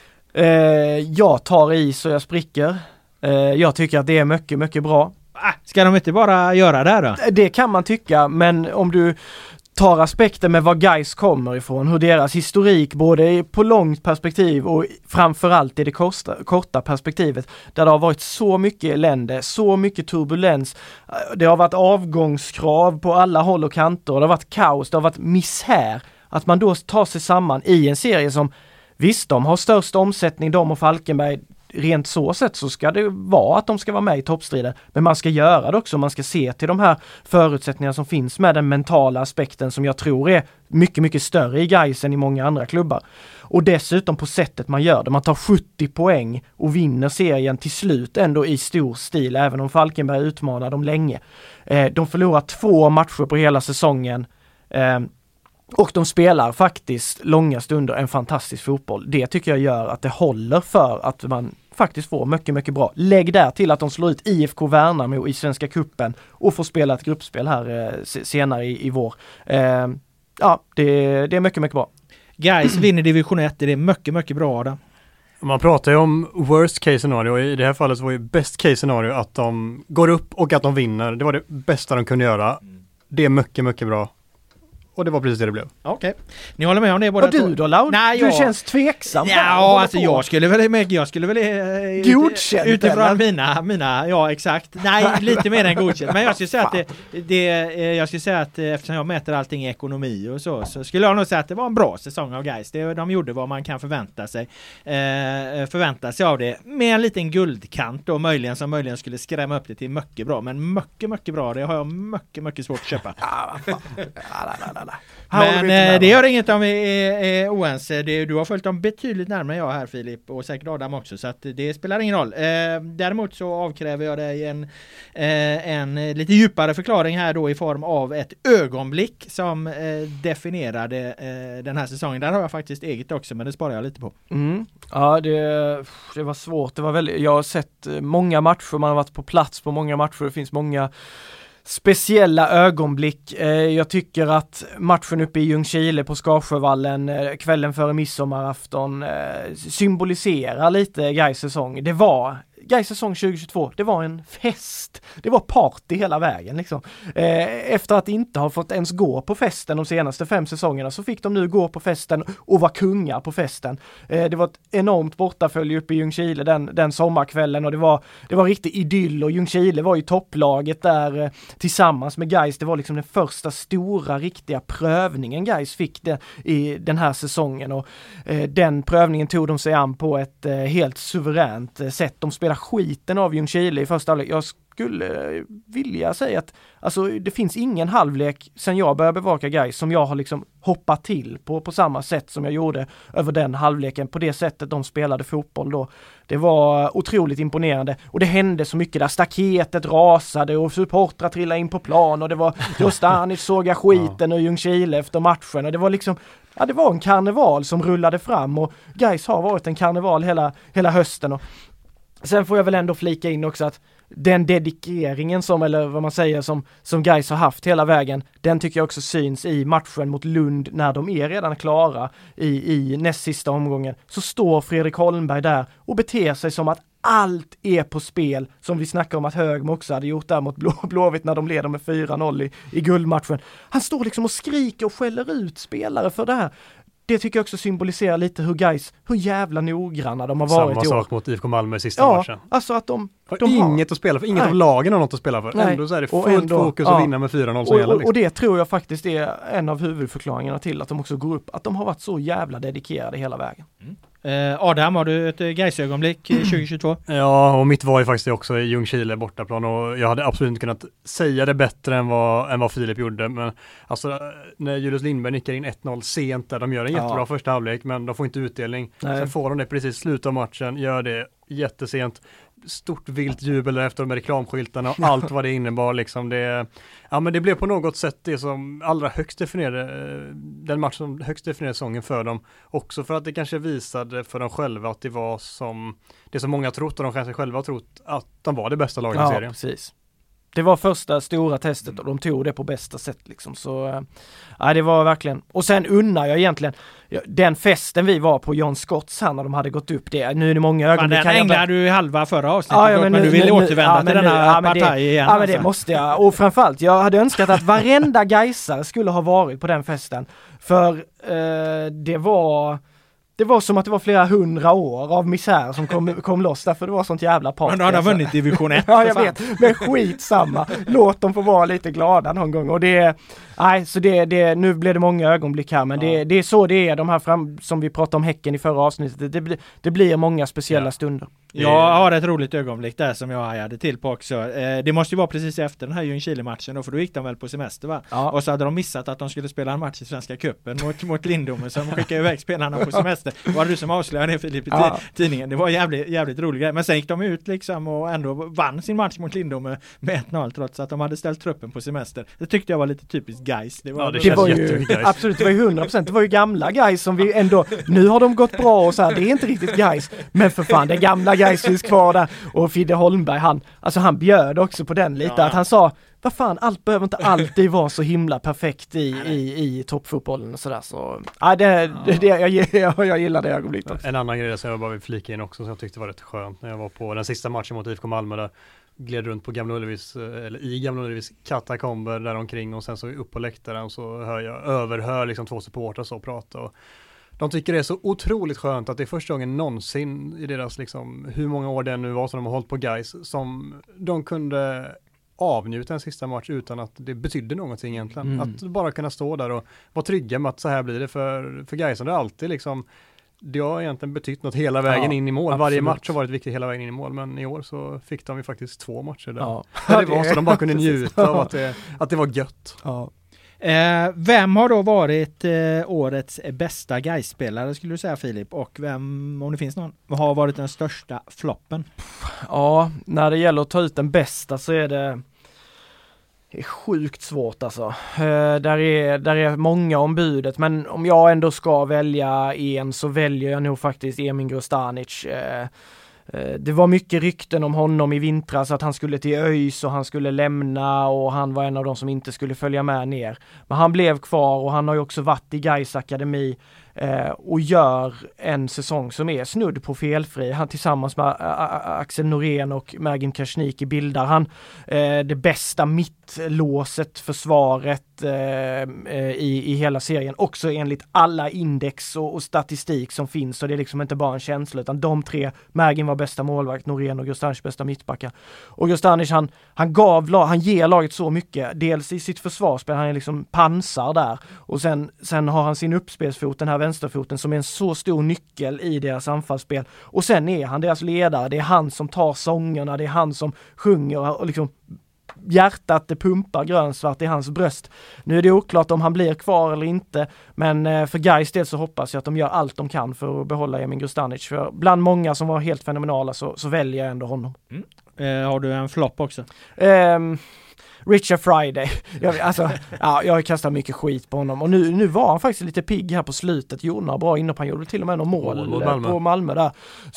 Jag tar i så jag spricker. Jag tycker att det är mycket, mycket bra.
Ska de inte bara göra det här då?
Det kan man tycka, men om du tar aspekten med var Gais kommer ifrån, hur deras historik både på långt perspektiv och framförallt i det korta perspektivet, där det har varit så mycket elände, så mycket turbulens, det har varit avgångskrav på alla håll och kanter, det har varit kaos, det har varit misär, att man då tar sig samman i en serie som, visst, de har störst omsättning, de och Falkenberg. Rent så sätt så ska det vara att de ska vara med i toppstriden, men man ska göra det också, man ska se till de här förutsättningarna som finns med den mentala aspekten som jag tror är mycket, mycket större i Gais än i många andra klubbar. Och dessutom på sättet man gör det, man tar 70 poäng och vinner serien till slut ändå i stor stil, även om Falkenberg utmanar dem länge. De förlorar 2 matcher på hela säsongen. Och de spelar faktiskt långa stunder en fantastisk fotboll. Det tycker jag gör att det håller för att man faktiskt får mycket, mycket bra. Lägg där till att de slår ut IFK Värnamo i Svenska cupen och får spela ett gruppspel här senare i vår. Det är mycket, mycket bra.
Gais vinner division 1, det är mycket, mycket bra då.
Man pratar ju om worst case scenario, och i det här fallet så var ju best case scenario att de går upp och att de vinner. Det var det bästa de kunde göra. Det är mycket, mycket bra. Och det var precis det det blev.
Okej. Ni håller med om det båda
två? Och du då, Laud?
Nej,
du känns tveksam.
Ja, alltså jag skulle väl
godkänt
utifrån mina, ja exakt. Nej, lite mer än godkänt. Men jag skulle säga att jag skulle säga att eftersom jag mäter allting i ekonomi och så skulle jag nog säga att det var en bra säsong av Gais. De gjorde vad man kan förvänta sig av det. Med en liten guldkant då, som möjligen skulle skrämma upp det till mycket bra. Men mycket, mycket bra, det har jag mycket, mycket svårt att köpa. Men det gör inget om vi är oense. Du har följt dem betydligt närmare än jag här, Filip, och säkert Adam också, så att det spelar ingen roll. Däremot så avkräver jag dig en lite djupare förklaring här då i form av ett ögonblick som definierade den här säsongen. Där har jag faktiskt eget också, men det sparar jag lite på.
Ja, det var svårt. Jag har sett många matcher, man har varit på plats på många matcher, det finns många speciella ögonblick. Jag tycker att matchen uppe i Ljungskile på Skarsjövallen kvällen före midsommarafton symboliserar lite Gais säsong. Det var Gais säsong 2022, det var en fest. Det var party hela vägen liksom. Efter att inte ha fått ens gå på festen de senaste 5 säsongerna så fick de nu gå på festen och vara kungar på festen. Det var ett enormt bortafölje uppe i Ljungskile den sommarkvällen och det var riktigt idyll och Ljungskile var ju topplaget där tillsammans med Gais. Det var liksom den första stora riktiga prövningen Gais fick i den här säsongen och den prövningen tog de sig an på ett helt suveränt sätt. De spelar skiten av Ljungskile i första halvlek. Jag skulle vilja säga att alltså, det finns ingen halvlek sen jag började bevaka Gais som jag har liksom hoppat till på samma sätt som jag gjorde över den halvleken. På det sättet de spelade fotboll då. Det var otroligt imponerande och det hände så mycket där. Staketet rasade och supportrar trillade in på plan och det var Stanic såga skiten och Ljungskile efter matchen och det var liksom det var en karneval som rullade fram och Gais har varit en karneval hela hösten och sen får jag väl ändå flika in också att den dedikeringen eller vad man säger som Gais har haft hela vägen, den tycker jag också syns i matchen mot Lund när de är redan klara i näst sista omgången. Så står Fredrik Holmberg där och beter sig som att allt är på spel, som vi snackar om att Högmo också hade gjort där mot Blåvitt när de leder med 4-0 i guldmatchen. Han står liksom och skriker och skäller ut spelare för det här. Det tycker jag också symboliserar lite hur jävla noggranna de har varit i år.
Samma sak mot IFK Malmö i sista matchen.
Alltså att de
inget att spela för, inget av lagen har något att spela för.
Nej.
Ändå så är det fullt fokus att vinna med 4-0 som gäller.
Och det tror jag faktiskt är en av huvudförklaringarna till att de också går upp. Att de har varit så jävla dedikerade hela vägen.
Adam, har du ett Gais-ögonblick 2022?
Ja, och mitt var ju faktiskt också i Ljungskile bortaplan och jag hade absolut inte kunnat säga det bättre än vad Filip gjorde. Men alltså när Julius Lindberg nickar in 1-0 sent där, de gör en jättebra första halvlek men de får inte utdelning. Sen får de det precis i slutet av matchen, gör det jättesent. Stort vilt jubel efter med reklamskyltarna och allt vad det innebar liksom. Men det blev på något sätt det som allra högst definierade den match som högst definierade säsongen för dem, också för att det kanske visade för dem själva att det var som det som många trott och de kanske själva trott att de var det bästa laget i serien.
Ja, precis. Det var första stora testet och de tog det på bästa sätt liksom. Så det var verkligen. Och sen unnar jag egentligen den festen vi var på John Scotts när de hade gått upp det. Nu är det många ögonblick.
Den ägnade du i halva förra avsnittet, men du ville återvända till denna partaj igen.
Ja, men det måste jag. Och framförallt, jag hade önskat att varenda gaisare skulle ha varit på den festen. För det var som att det var flera 100 år av misär som kom loss därför det var sånt jävla party.
Men de har vunnit division 1.
Ja, jag vet. Men skitsamma. Låt dem få vara lite glada någon gång. Och nu blev det många ögonblick här, men det är så det är. De här som vi pratade om Häcken i förra avsnittet. Det blir många speciella stunder.
Jag har ett roligt ögonblick där som jag hade till på också. Det måste ju vara precis efter den här Ljungskile-matchen då, för då gick de väl på semester va? Ja. Och så hade de missat att de skulle spela en match i Svenska cupen mot Lindome, så de skickade iväg spelarna på semester. Det var du som avslöjade det, Filip, i tidningen. Det var jävligt rolig grej. Men sen gick de ut liksom och ändå vann sin match mot Lindome med 1-0 trots att de hade ställt truppen på semester. Det tyckte jag var lite typiskt Gais. Det var
ju absolut, det var ju 100%. Det var ju gamla Gais som vi ändå, nu har de gått bra och så här, det är inte riktigt Gais, men för fan, det gamla Gais finns kvar där. Och Fidde Holmberg, han bjöd också på den lite, att han sa, vad fan, allt behöver inte alltid vara så himla perfekt i toppfotbollen och sådär. Så jag gillar det ögonblicket.
En annan grej som jag bara vill flika in också som jag tyckte var rätt skönt när jag var på den sista matchen mot IFK Malmö där, gled runt på Gamla Ullevis katakomber där omkring och sen så upp på läktaren så överhör liksom 2 supportrar så prata och de tycker det är så otroligt skönt att det är första gången någonsin i deras liksom, hur många år det nu var som de har hållit på Gais, som de kunde avnjuta en sista match utan att det betydde någonting egentligen. Att bara kunna stå där och vara trygga med att så här blir det för Gais. Det är alltid liksom, det har egentligen betytt något hela vägen in i mål. Absolut. Varje match har varit viktig hela vägen in i mål, men i år så fick de ju faktiskt 2 matcher där. Ja. Det var så de bara kunde njuta av att det var gött.
Ja. Vem har då varit årets bästa Gais-spelare skulle du säga, Filip? Och vem, om det finns någon, har varit den största floppen?
Ja, när det gäller att ta ut den bästa så är det sjukt svårt alltså. Där är många om budet, men om jag ändå ska välja en så väljer jag nog faktiskt Emin Grostanic. Det var mycket rykten om honom i vintras att han skulle till ÖIS och han skulle lämna och han var en av de som inte skulle följa med ner. Men han blev kvar och han har ju också varit i Gais akademi och gör en säsong som är snudd på felfri. Han tillsammans med Axel Norén och Mergin Krasniqi bildar han det bästa mittlåset försvaret i hela serien, också enligt alla index och statistik som finns, så det är liksom inte bara en känsla, utan de tre, Mergin var bästa målvakt, Norén och Grostanic bästa mittbackar, och Grostanic han ger laget så mycket, dels i sitt försvarsspel, han är liksom pansar där, och sen har han sin uppspelsfot, den här vänsterfoten, som är en så stor nyckel i deras anfallsspel, och sen är han deras ledare, det är han som tar sångerna, det är han som sjunger och liksom hjärtat det pumpar grönsvart i hans bröst. Nu är det oklart om han blir kvar eller inte, men för Gais del så hoppas jag att de gör allt de kan för att behålla Emin Grostanic, för bland många som var helt fenomenala så väljer jag ändå honom.
Har du en flopp också?
Richard Friday. Jag har kastat mycket skit på honom, och nu var han faktiskt lite pigg här på slutet, gjorde några bra inhopp, han gjorde till och med någon mål på Malmö där.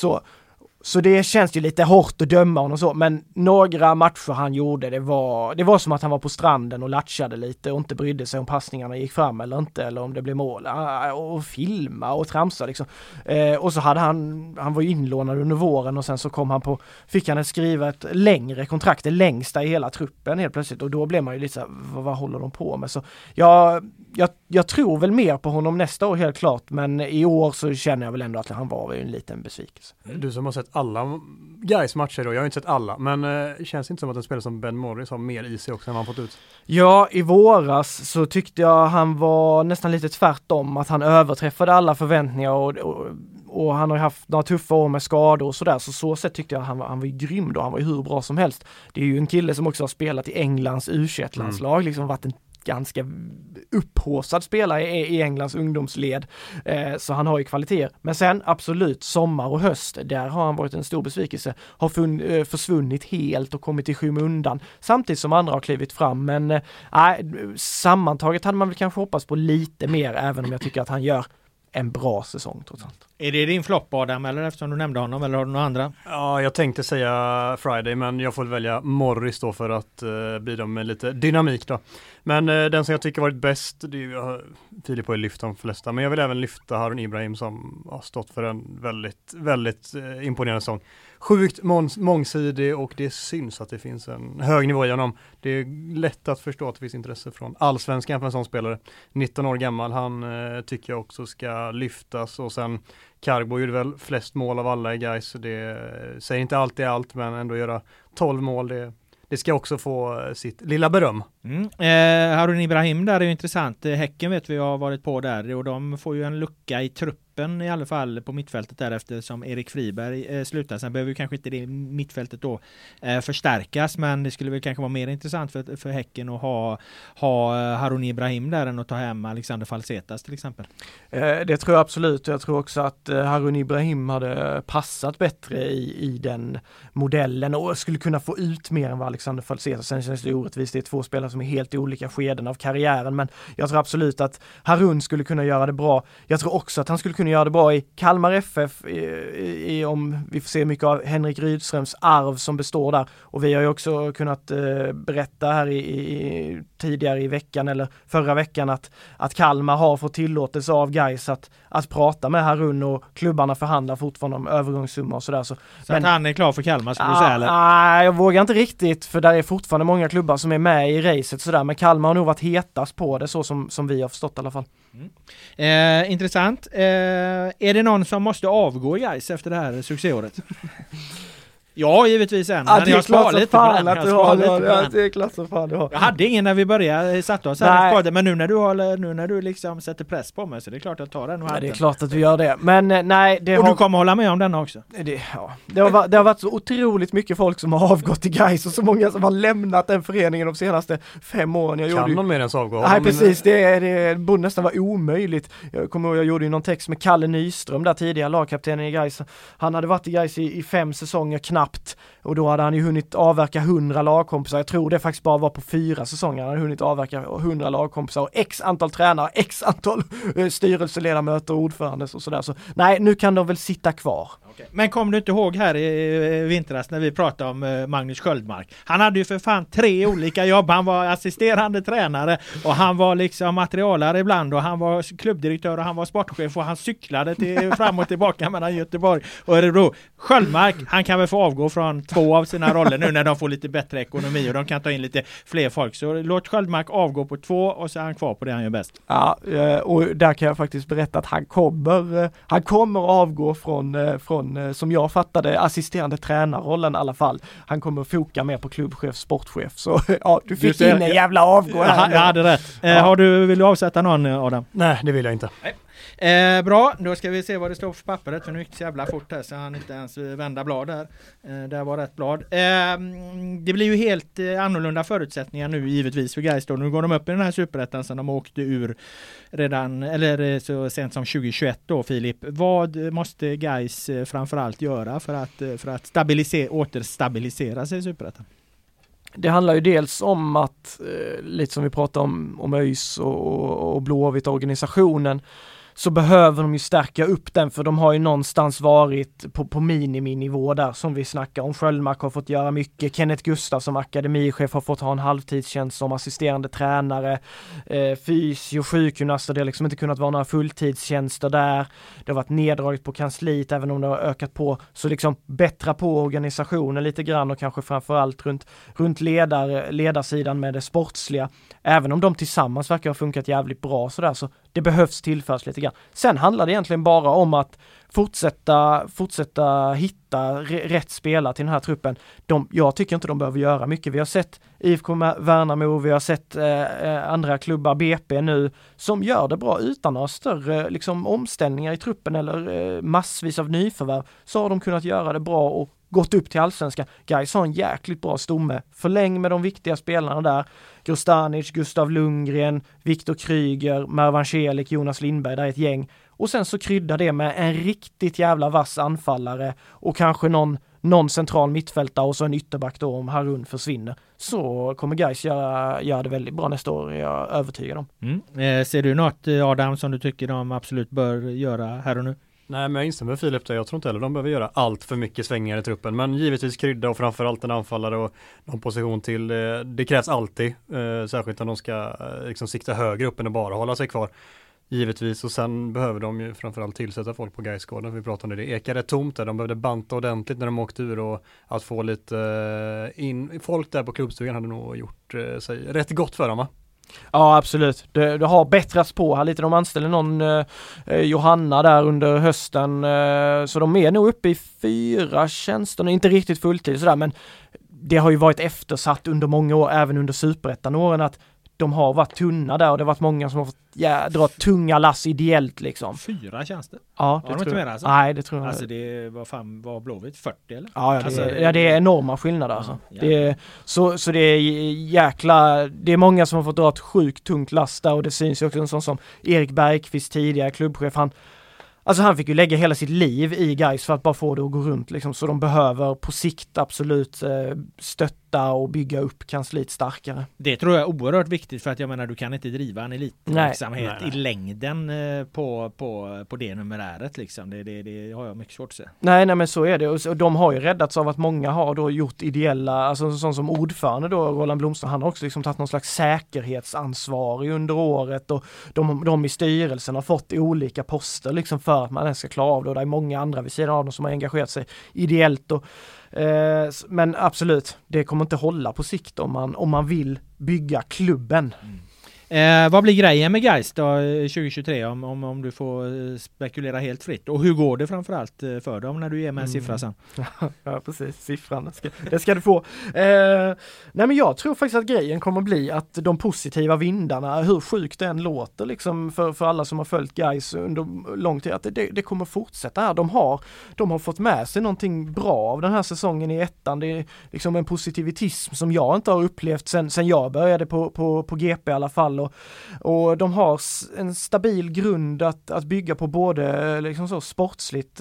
Så det känns ju lite hårt att döma honom och så, men några matcher han gjorde, det var som att han var på stranden och latchade lite och inte brydde sig om passningarna gick fram eller inte, eller om det blev mål, och filma och tramsa liksom. Och så hade han var ju inlånad under våren, och sen så fick han skriva ett längre kontrakt, det längsta i hela truppen helt plötsligt, och då blev man ju lite så här, vad håller de på med? Så jag tror väl mer på honom nästa år helt klart, men i år så känner jag väl ändå att han var en liten besvikelse.
Du som har sett alla Gais matcher då, jag har inte sett alla, men känns inte som att en spelare som Ben Morris har mer i sig också än han fått ut?
Ja, i våras så tyckte jag han var nästan lite tvärtom, att han överträffade alla förväntningar, och han har ju haft några tuffa år med skador och sådär, så sätt tyckte jag att han var ju grym då, han var ju hur bra som helst. Det är ju en kille som också har spelat i Englands U21-landslag, liksom varit en ganska upphåsad spelare i Englands ungdomsled, så han har ju kvaliteter. Men sen absolut, sommar och höst, där har han varit en stor besvikelse, har försvunnit helt och kommit i skymundan, samtidigt som andra har klivit fram, men sammantaget hade man väl kanske hoppats på lite mer, även om jag tycker att han gör en bra säsong trots allt.
Är det din flopp, Adam, eller eftersom du nämnde honom, eller har du några andra?
Ja, jag tänkte säga Friday, men jag får välja Morris då för att bidra med lite dynamik då. Men den som jag tycker varit bäst, det är ju Filip har lyft de flesta, men jag vill även lyfta Harun Ibrahim som har stått för en väldigt, väldigt imponerande säsong. Sjukt mångsidig, och det syns att det finns en hög nivå i honom. Det är lätt att förstå att det finns intresse från allsvenskan för en sån spelare. 19 år gammal, han tycker jag också ska lyftas, och sen Kargbo gjorde väl flest mål av alla i Gais. Det säger inte alltid allt, men ändå göra 12 mål, det ska också få sitt lilla beröm.
Harun Ibrahim där är ju intressant. Häcken vet vi har varit på där, och de får ju en lucka i truppen i alla fall på mittfältet där, eftersom Erik Friberg slutar. Sen behöver ju kanske inte det mittfältet då förstärkas, men det skulle väl kanske vara mer intressant för Häcken att ha Harun Ibrahim där än att ta hem Alexander Falsetas till exempel.
Det tror jag absolut. Jag tror också att Harun Ibrahim hade passat bättre i den modellen och skulle kunna få ut mer än vad Alexander Falsetas. Sen känns det orättvist, det är två spelare som är helt i olika skeden av karriären, men jag tror absolut att Harun skulle kunna göra det bra. Jag tror också att han skulle kunna göra det bra i Kalmar FF, om vi får se mycket av Henrik Rydströms arv som består där, och vi har ju också kunnat berätta här tidigare i veckan eller förra veckan att Kalmar har fått tillåtelse av Gais att prata med Harun, och klubbarna förhandlar fortfarande om övergångssumma och sådär. Så
att han är klar för Kalmar, skulle du säga, eller?
Nej, jag vågar inte riktigt, för där är fortfarande många klubbar som är med i racet sådär, men Kalmar har nog varit hetast på det, så som vi har förstått i alla fall.
Intressant. Är det någon som måste avgå i Gais efter det här succéåret? Ja, givetvis en.
Ja, det är klart
lite
fan att du har. Det är klart som fan du har.
Jag hade ingen när vi började, satt oss här, men nu när du liksom sätter press på mig, så det är klart att jag tar den.
Ja, det är klart att vi gör det. Men nej,
och du kommer hålla med om den också.
Det har varit så otroligt mycket folk som har avgått i Gais, och så många som har lämnat den föreningen de senaste 5 åren.
Kan någon mer ens avgå?
Nej, precis. Det borde nästan vara omöjligt. Jag kommer ihåg, jag gjorde ju någon text med Kalle Nyström där tidigare, lagkaptenen i Gais. Han hade varit i Gais i 5 säsonger knappt, och då hade han ju hunnit avverka 100 lagkompisar. Jag tror det faktiskt bara var på 4 säsonger han hade hunnit avverka 100 lagkompisar och x antal tränare, x antal styrelseledamöter och ordförande och sådär. Så nej, nu kan de väl sitta kvar.
Okay. Men kom du inte ihåg här i vintras när vi pratade om Magnus Sköldmark? Han hade ju för fan 3 olika jobb. Han var assisterande tränare och han var liksom materialare ibland och han var klubbdirektör och han var sportchef och han cyklade fram och tillbaka mellan Göteborg och Örebro. Sköldmark, han kan väl få avgå från 2 av sina roller nu när de får lite bättre ekonomi och de kan ta in lite fler folk. Så låt Sköldmark avgå på 2 och så är han kvar på det han gör bäst.
Ja, och där kan jag faktiskt berätta att han kommer avgå från som jag fattade assisterande tränarrollen i alla fall. Han kommer foka mer på klubbchef, sportchef. Så ja, du fick in en jävla avgå här.
Jag hade rätt. Ja. Vill du avsätta någon, Adam?
Nej, det vill jag inte.
Nej. Bra, då ska vi se vad det står på pappret för nu gick det så jävla fort här så han inte ens vända blad där. Där var rätt blad. Det blir ju helt annorlunda förutsättningar nu givetvis för Gais då. Nu går de upp i den här superettan som de åkte ur redan, eller så sent som 2021 då, Filip. Vad måste Gais framförallt göra för att återstabilisera sig i superettan?
Det handlar ju dels om att, lite som vi pratade om ÖIS och Blåvitt-organisationen, så behöver de ju stärka upp den, för de har ju någonstans varit på miniminivå där som vi snackar om. Sköldmark har fått göra mycket, Kenneth Gustaf som akademichef har fått ha en halvtidstjänst som assisterande tränare, fysio, sjukgymnaster, det har liksom inte kunnat vara några fulltidstjänster där. Det har varit neddraget på kansliet även om det har ökat på, så liksom bättra på organisationen lite grann och kanske framförallt runt ledarsidan med det sportsliga. Även om de tillsammans verkar ha funkat jävligt bra sådär, så det behövs tillförs lite grann. Sen handlar det egentligen bara om att fortsätta hitta rätt spelare till den här truppen. Jag tycker inte de behöver göra mycket. Vi har sett IFK Värnamo, vi har sett andra klubbar, BP nu, som gör det bra utan några större liksom, omställningar i truppen eller massvis av nyförvärv. Så har de kunnat göra det bra och gått upp till allsvenskan. Gais har en jäkligt bra stomme. Förläng med de viktiga spelarna där. Grostanic, Gustav Lundgren, Viktor Kryger, Mervan Celik, Jonas Lindberg, där är ett gäng. Och sen så kryddar det med en riktigt jävla vass anfallare och kanske någon central mittfältare och så en ytterback då om Harun försvinner. Så kommer Gais göra det väldigt bra nästa år, är jag övertygad om.
Ser du något, Adam, som du tycker de absolut bör göra här och nu?
Nej, men jag instämmer med Filip där. Jag tror inte heller de behöver göra allt för mycket svängar i truppen. Men givetvis krydda och framförallt en anfallare och någon position till. Det krävs alltid. Särskilt om de ska liksom sikta högre upp än att bara hålla sig kvar. Givetvis. Och sen behöver de ju framförallt tillsätta folk på Gaisgården. Vi pratade om det. Det ekade tomt där. De behövde banta ordentligt när de åkte ur. Och att få lite folk där på klubbstugan hade nog gjort sig rätt gott för dem, va?
Ja, absolut. Det har bättrats på här lite. De anställde någon Johanna där under hösten. Så de är nog uppe i 4 tjänster. Inte riktigt fulltid sådär, men det har ju varit eftersatt under många år, även under superettan-åren, att de har varit tunna där och det har varit många som har fått dra tunga lass ideellt liksom.
4 tjänster?
Ja,
det tror jag. Alltså?
Nej, det tror jag.
Alltså det var Blåvitt 40 eller?
Ja, det är enorma skillnader alltså. Ja. Så det är jäkla, det är många som har fått dra ett sjukt tungt last där och det syns ju också en sån som Erik Bergqvist, tidigare klubbchef. Han fick ju lägga hela sitt liv i Gais för att bara få det att gå runt liksom. Så de behöver på sikt absolut stötta och bygga upp kansliet starkare.
Det tror jag är oerhört viktigt, för att jag menar, du kan inte driva en elitverksamhet i längden på det numeräret liksom. Det har jag mycket svårt att se.
Nej, men så är det. Och de har ju räddats av att många har då gjort ideella, alltså sån som ordförande då, Roland Blomström, han har också liksom tagit någon slags säkerhetsansvar under året, och de i styrelsen har fått olika poster liksom för att man ska klara av det, och det är många andra vid sidan av dem som har engagerat sig ideellt och men absolut, det kommer inte hålla på sikt om man vill bygga klubben.
Vad blir grejen med Gais då 2023 om du får spekulera helt fritt? Och hur går det framförallt för dem när du ger med en siffra sen?
Ja, precis. Siffran. Det ska du få. Nej, men jag tror faktiskt att grejen kommer bli att de positiva vindarna, hur sjukt det än låter liksom för alla som har följt Gais under lång tid, att det kommer fortsätta här. De har fått med sig någonting bra av den här säsongen i ettan. Det är liksom en positivitism som jag inte har upplevt sen jag började på GP i alla fall. Och de har en stabil grund att bygga på, både liksom så sportsligt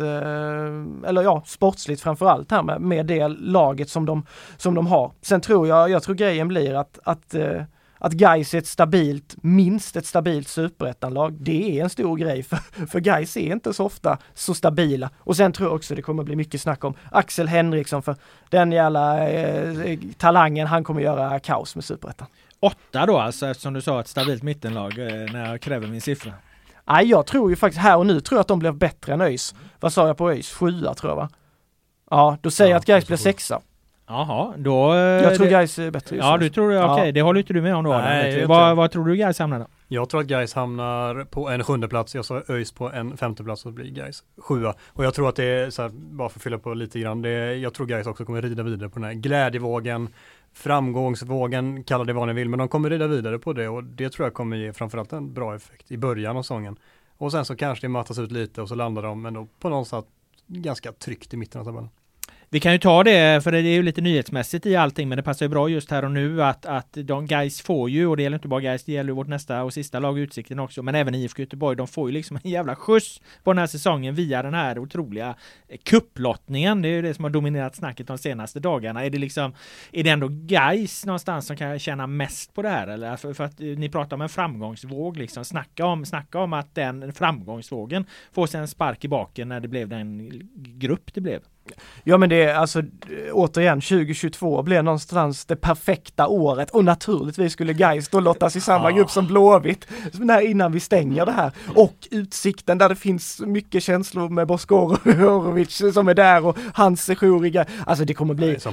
sportsligt framförallt här med det laget som de har. Sen tror jag tror grejen blir att Gais är minst ett stabilt superettanlag, det är en stor grej för Gais är inte så ofta så stabila. Och sen tror jag också det kommer bli mycket snack om Axel Henriksson, för den jävla talangen, han kommer göra kaos med superettan.
8 då alltså, eftersom du sa ett stabilt mittenlag när jag kräver min siffra.
Nej, jag tror ju faktiskt här och nu tror jag att de blir bättre än ÖIS. Vad sa jag på ÖIS? 7 tror jag, va? Ja, då säger jag att Gais blir 6.
Jaha, då...
jag tror Gais är bättre just
ja,
nu.
du tror det, okej. Det håller inte du med om då?
Nej,
vad tror du Gais hamnar då?
Jag tror att Gais hamnar på en 7:e plats. Jag sa ÖIS på en 5:e plats, så blir Gais 7. Och jag tror att det är så här, bara för att fylla på lite grann, jag tror Gais också kommer rida vidare på den här glädjevågen, framgångsvågen, kalla det vad ni vill, men de kommer rida vidare på det, och det tror jag kommer ge framförallt en bra effekt i början av säsongen. Och sen så kanske det mattas ut lite och så landar de ändå på någonstans ganska tryggt i mitten av tabellen.
Vi kan ju ta det, för det är ju lite nyhetsmässigt i allting, men det passar ju bra just här och nu att de Gais får ju, och det gäller inte bara Gais, det gäller ju vårt nästa och sista lag, Utsikten också, men även IFK Göteborg, de får ju liksom en jävla skjuts på den här säsongen via den här otroliga kupplottningen. Det är ju det som har dominerat snacket de senaste dagarna. Är det ändå Gais någonstans som kan tjäna mest på det här? Eller för att ni pratar om en framgångsvåg, liksom. Snacka om att den framgångsvågen får sig en spark i baken när det blev den grupp det blev.
Ja, men det är alltså återigen 2022 blev någonstans det perfekta året, och naturligtvis skulle Gais då lottas i samma grupp som Blåvitt innan vi stänger det här, och Utsikten där det finns mycket känslor med Boskorovic som är där och hans sejour. Alltså det kommer bli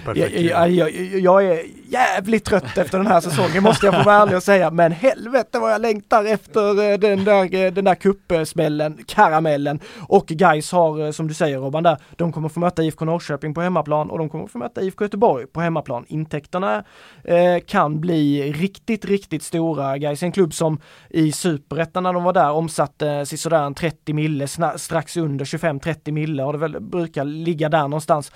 jag är jävligt trött efter den här säsongen, måste jag få vara ärlig och säga, men helvete vad jag längtar efter den där kuppsmällen, karamellen. Och Gais har, som du säger Robban, där de kommer få möta IFK Norrköping på hemmaplan och de kommer få möta IFK Göteborg på hemmaplan. Intäkterna kan bli riktigt, riktigt stora. Gais är en klubb som i Superettan när de var där omsatte sådär en 30 mille, strax under 25-30 mille, och det väl brukar ligga där någonstans.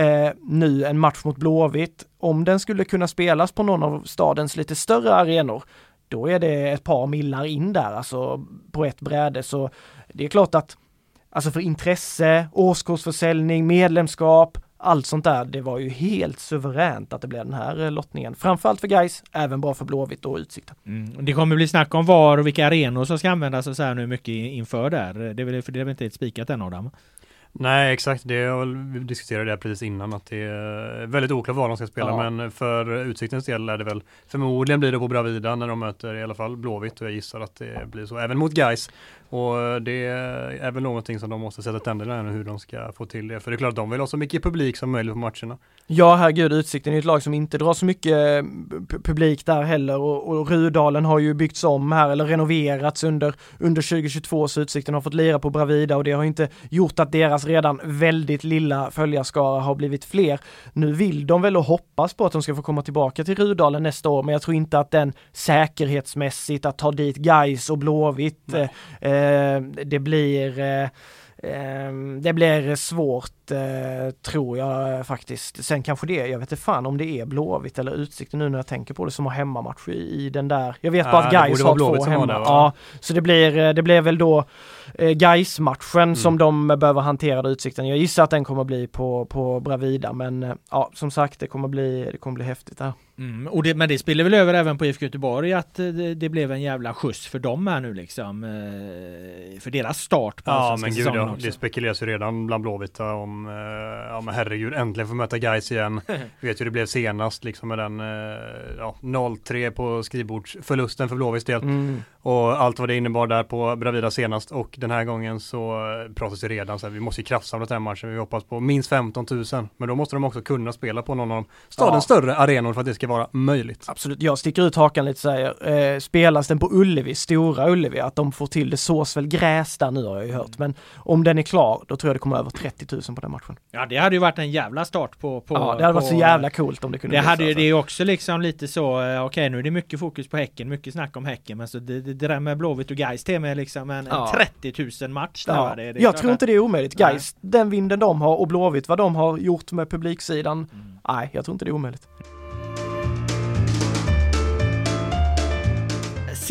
Nu en match mot Blåvitt, om den skulle kunna spelas på någon av stadens lite större arenor, då är det ett par millar in där, alltså på ett bräde. Så det är klart att alltså för intresse, årskursförsäljning, medlemskap, allt sånt där, det var ju helt suveränt att det blev den här lottningen. Framförallt för Gais, även bra för Blåvitt och Utsikten.
Det kommer bli snack om var och vilka arenor som ska användas och så här nu mycket inför där. Det är väl inte ett spikat än, Adam?
Nej, exakt. Vi diskuterade det precis innan, att det är väldigt oklart var de ska spela, men för Utsiktens del är det väl förmodligen blir det på Bravida när de möter i alla fall Blåvitt, och jag gissar att det blir så även mot Gais. Och det är väl någonting som de måste sätta tänderna i, hur de ska få till det. För det är klart att de vill ha så mycket publik som möjligt på matcherna. Ja,
herregud, Utsikten är ett lag som inte drar så mycket publik där heller. Och Rudalen har ju byggts om här, eller renoverats under 2022, så Utsikten har fått lira på Bravida, och det har inte gjort att deras redan väldigt lilla följarskara har blivit fler. Nu vill de väl och hoppas på att de ska få komma tillbaka till Rudalen nästa år, men jag tror inte att den säkerhetsmässigt att ta dit Gais och Blåvitt det blir svårt, tror jag faktiskt. Sen kanske jag vet inte fan om det är Blåvitt eller Utsikten nu när jag tänker på det som har hemmamatch i den där. Jag vet bara att Gais har 2 hemma. Så det blir väl då Gais-matchen som de behöver hantera Utsikten. Jag gissar att den kommer bli på Bravida, men som sagt, det kommer bli häftigt här.
Men det spiller väl över även på IFK Göteborg att det blev en jävla skjuts för dem här nu liksom, för deras start på säsongen också. Det
spekuleras ju redan bland Blåvita om men herregud, äntligen får möta Gais igen. Vi vet ju det blev senast liksom med den 0-3 på skrivbordsförlusten för Blåvitts del. Och allt vad det innebar där på Bravida senast, och den här gången så pratas ju redan så här, vi måste ju kraftsamla den här matchen, vi hoppas på minst 15 000, men då måste de också kunna spela på någon av stadens större arenor för att det ska vara möjligt.
Absolut, jag sticker ut hakan lite, säger spelas den på Ullevi, stora Ullevi, att de får till det, sås väl gräs där nu har jag ju hört, men om den är klar, då tror jag det kommer över 30 000 på den matchen.
Ja, det hade ju varit en jävla start på
det hade varit så jävla coolt om det kunde
det hade ju, det är ju också liksom lite så, okej, nu är det mycket fokus på Häcken, mycket snack om Häcken, men så det där med Blåvitt och Gais till med liksom en 30 000 match där.
Det jag tror inte det är omöjligt. Gais, den vinden de har, och Blåvitt, vad de har gjort med publiksidan, nej, jag tror inte det är omöjligt.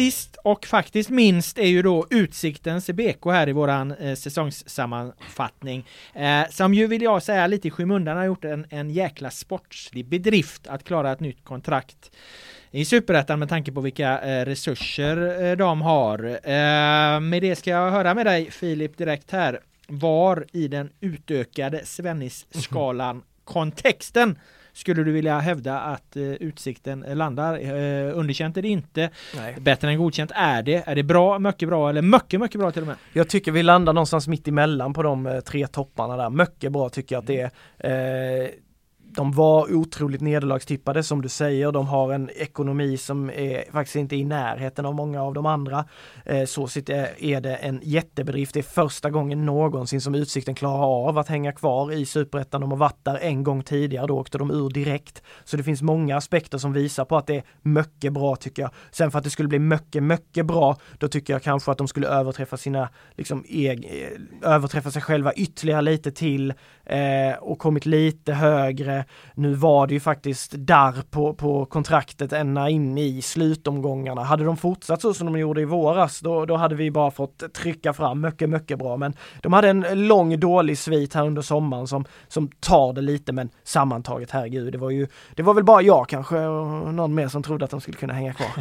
sist och faktiskt minst är ju då Utsiktens BK här i våran säsongssammanfattning. Som ju vill jag säga lite i skymundan har gjort en jäkla sportslig bedrift att klara ett nytt kontrakt i Superettan med tanke på vilka resurser de har. Med det ska jag höra med dig Filip direkt här. Var i den utökade Svennis-skalan kontexten skulle du vilja hävda att Utsikten landar? Underkänt är det inte. Nej. Bättre än godkänt är det. Är det bra, mycket bra eller mycket bra till och med?
Jag tycker vi landar någonstans mitt emellan på de 3 topparna där. Mycket bra tycker jag att det är. De var otroligt nederlagstippade som du säger. De har en ekonomi som är faktiskt inte i närheten av många av de andra. Så är det en jättebedrift. Det är första gången någonsin som Utsikten klarar av att hänga kvar i Superettan. De har varit där en gång tidigare, då åkte de ur direkt. Så det finns många aspekter som visar på att det är mycket bra tycker jag. Sen för att det skulle bli mycket bra, då tycker jag kanske att de skulle överträffa överträffa sig själva ytterligare lite till och kommit lite högre. Nu var det ju faktiskt där på kontraktet ända in i slutomgångarna. Hade de fortsatt så som de gjorde i våras, då hade vi bara fått trycka fram mycket bra. Men de hade en lång dålig svit här under sommaren som tar det lite, men sammantaget, herregud, det var väl bara jag kanske och någon mer som trodde att de skulle kunna hänga kvar.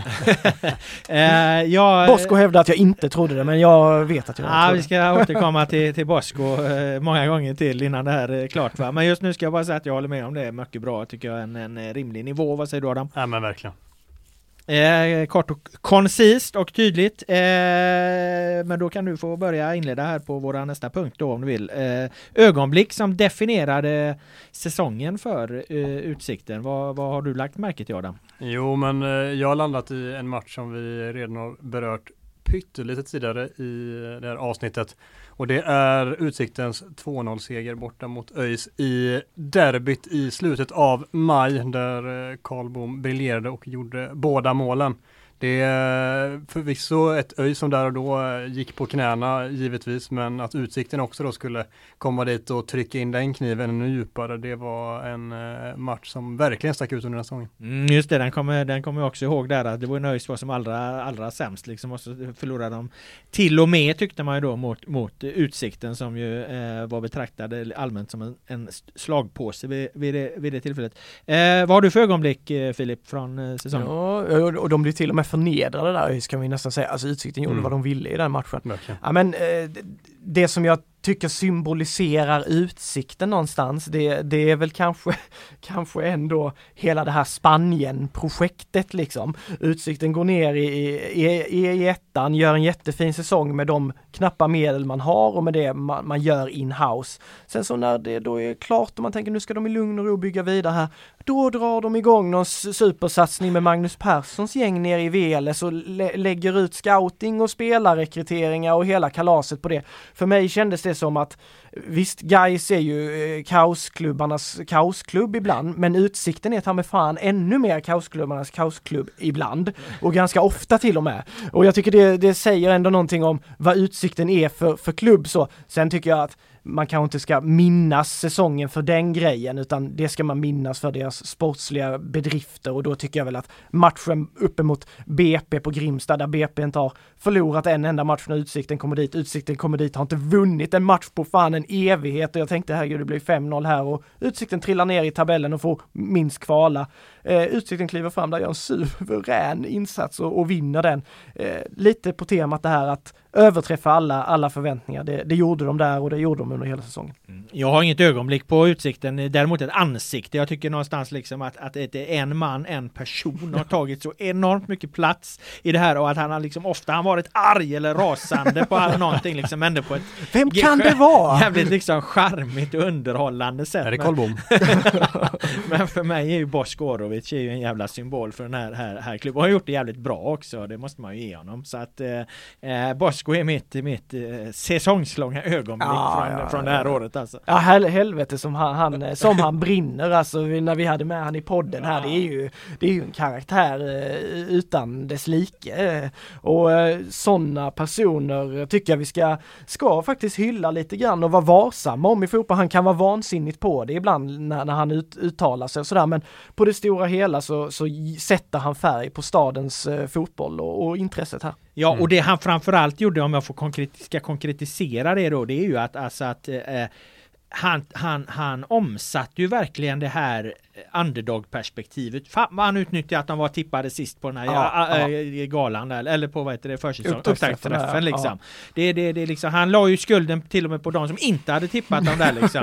Bosko hävdade att jag inte trodde det, men jag vet att jag trodde.
Vi ska återkomma till Bosko många gånger till innan det här är klart, va? Men just nu ska jag bara säga att jag håller med om det. Mycket bra tycker jag, en rimlig nivå. Vad säger du, Adam?
Ja, men verkligen.
Kort och koncist och tydligt. Men då kan du få börja inleda här på våra nästa punkt då om du vill. Ögonblick som definierade säsongen för Utsikten. Vad har du lagt märke till, Adam?
Jo, men jag har landat i en match som vi redan har berört pyttelite tidigare i det här avsnittet. Och det är Utsiktens 2-0-seger borta mot ÖIS i derbyt i slutet av maj där Karl Bom briljerade och gjorde båda målen. Det är förvisso ett ÖIS som där och då gick på knäna givetvis, men att Utsikten också då skulle komma dit och trycka in den kniven ännu djupare, det var en match som verkligen stack ut under den säsongen.
Just det, den kommer jag också ihåg där, att det var en ÖIS var som allra sämst liksom, och så förlorade de till och med, tyckte man ju då, mot Utsikten som ju var betraktade allmänt som en slagpåse vid det tillfället. Vad har du för ögonblick, Filip, från säsongen?
Ja, och de blir till och med förnedrade där, kan vi nästan säga. Alltså Utsikten gjorde vad de ville i den matchen. Ja, men det som jag tycker symboliserar Utsikten någonstans, det är väl kanske ändå hela det här Spanien-projektet liksom. Utsikten går ner i ettan, gör en jättefin säsong med de knappa medel man har och med det man gör in-house. Sen så när det då är klart och man tänker nu ska de i lugn och ro bygga vidare här, då drar de igång någon supersatsning med Magnus Perssons gäng ner i VLS och lägger ut scouting och spelarrekryteringar och hela kalaset på det. För mig kändes det som att visst, Gais är ju kaosklubbarnas kaosklubb ibland, men Utsikten är ta med fan ännu mer kaosklubbarnas kaosklubb ibland och ganska ofta till och med. Och jag tycker det säger ändå någonting om vad Utsikten är för klubb så. Sen tycker jag att man kanske inte ska minnas säsongen för den grejen, utan det ska man minnas för deras sportsliga bedrifter, och då tycker jag väl att matchen uppe mot BP på Grimstad, där BP inte har förlorat en enda match när Utsikten kommer dit, har inte vunnit en match på fan en evighet, och jag tänkte herregud, det blir 5-0 här och Utsikten trillar ner i tabellen och får minst kvala. Utsikten kliver fram där, gör en suverän insats och vinner den. Lite på temat det här att överträffa alla förväntningar. Det gjorde de där och det gjorde de under hela säsongen.
Jag har inget ögonblick på Utsikten, däremot ett ansikte. Jag tycker någonstans liksom att en person har tagit så enormt mycket plats i det här, och att han har liksom ofta varit arg eller rasande på någonting liksom, ändå på ett
vem kan det vara?
Jävligt liksom charmigt och underhållande sätt.
Är det Karl Bom?
Men för mig är ju Bosko Orovic ju en jävla symbol för den här klubben. Och har gjort det jävligt bra också, det måste man ju ge honom. Så att Bosko är mitt säsongslånga ögonblick från det här året alltså.
Ja, helvete som han brinner alltså, när vi hade med han i podden här, det är ju en karaktär utan dess like, och sådana personer tycker jag vi ska faktiskt hylla lite grann och vara varsamma om i fotboll. Han kan vara vansinnigt på det ibland när han uttalar sig och sådär, men på det stora hela så sätter han färg på stadens fotboll och intresset här.
Ja, och det han framförallt gjorde, om jag ska konkretisera det då, det är ju att han omsatte ju verkligen det här underdog-perspektivet. Han utnyttjade att de var tippade sist på den här galan där, eller på vad heter det, upptaktsträffen liksom. Det är liksom, han la ju skulden till och med på de som inte hade tippat dem där liksom.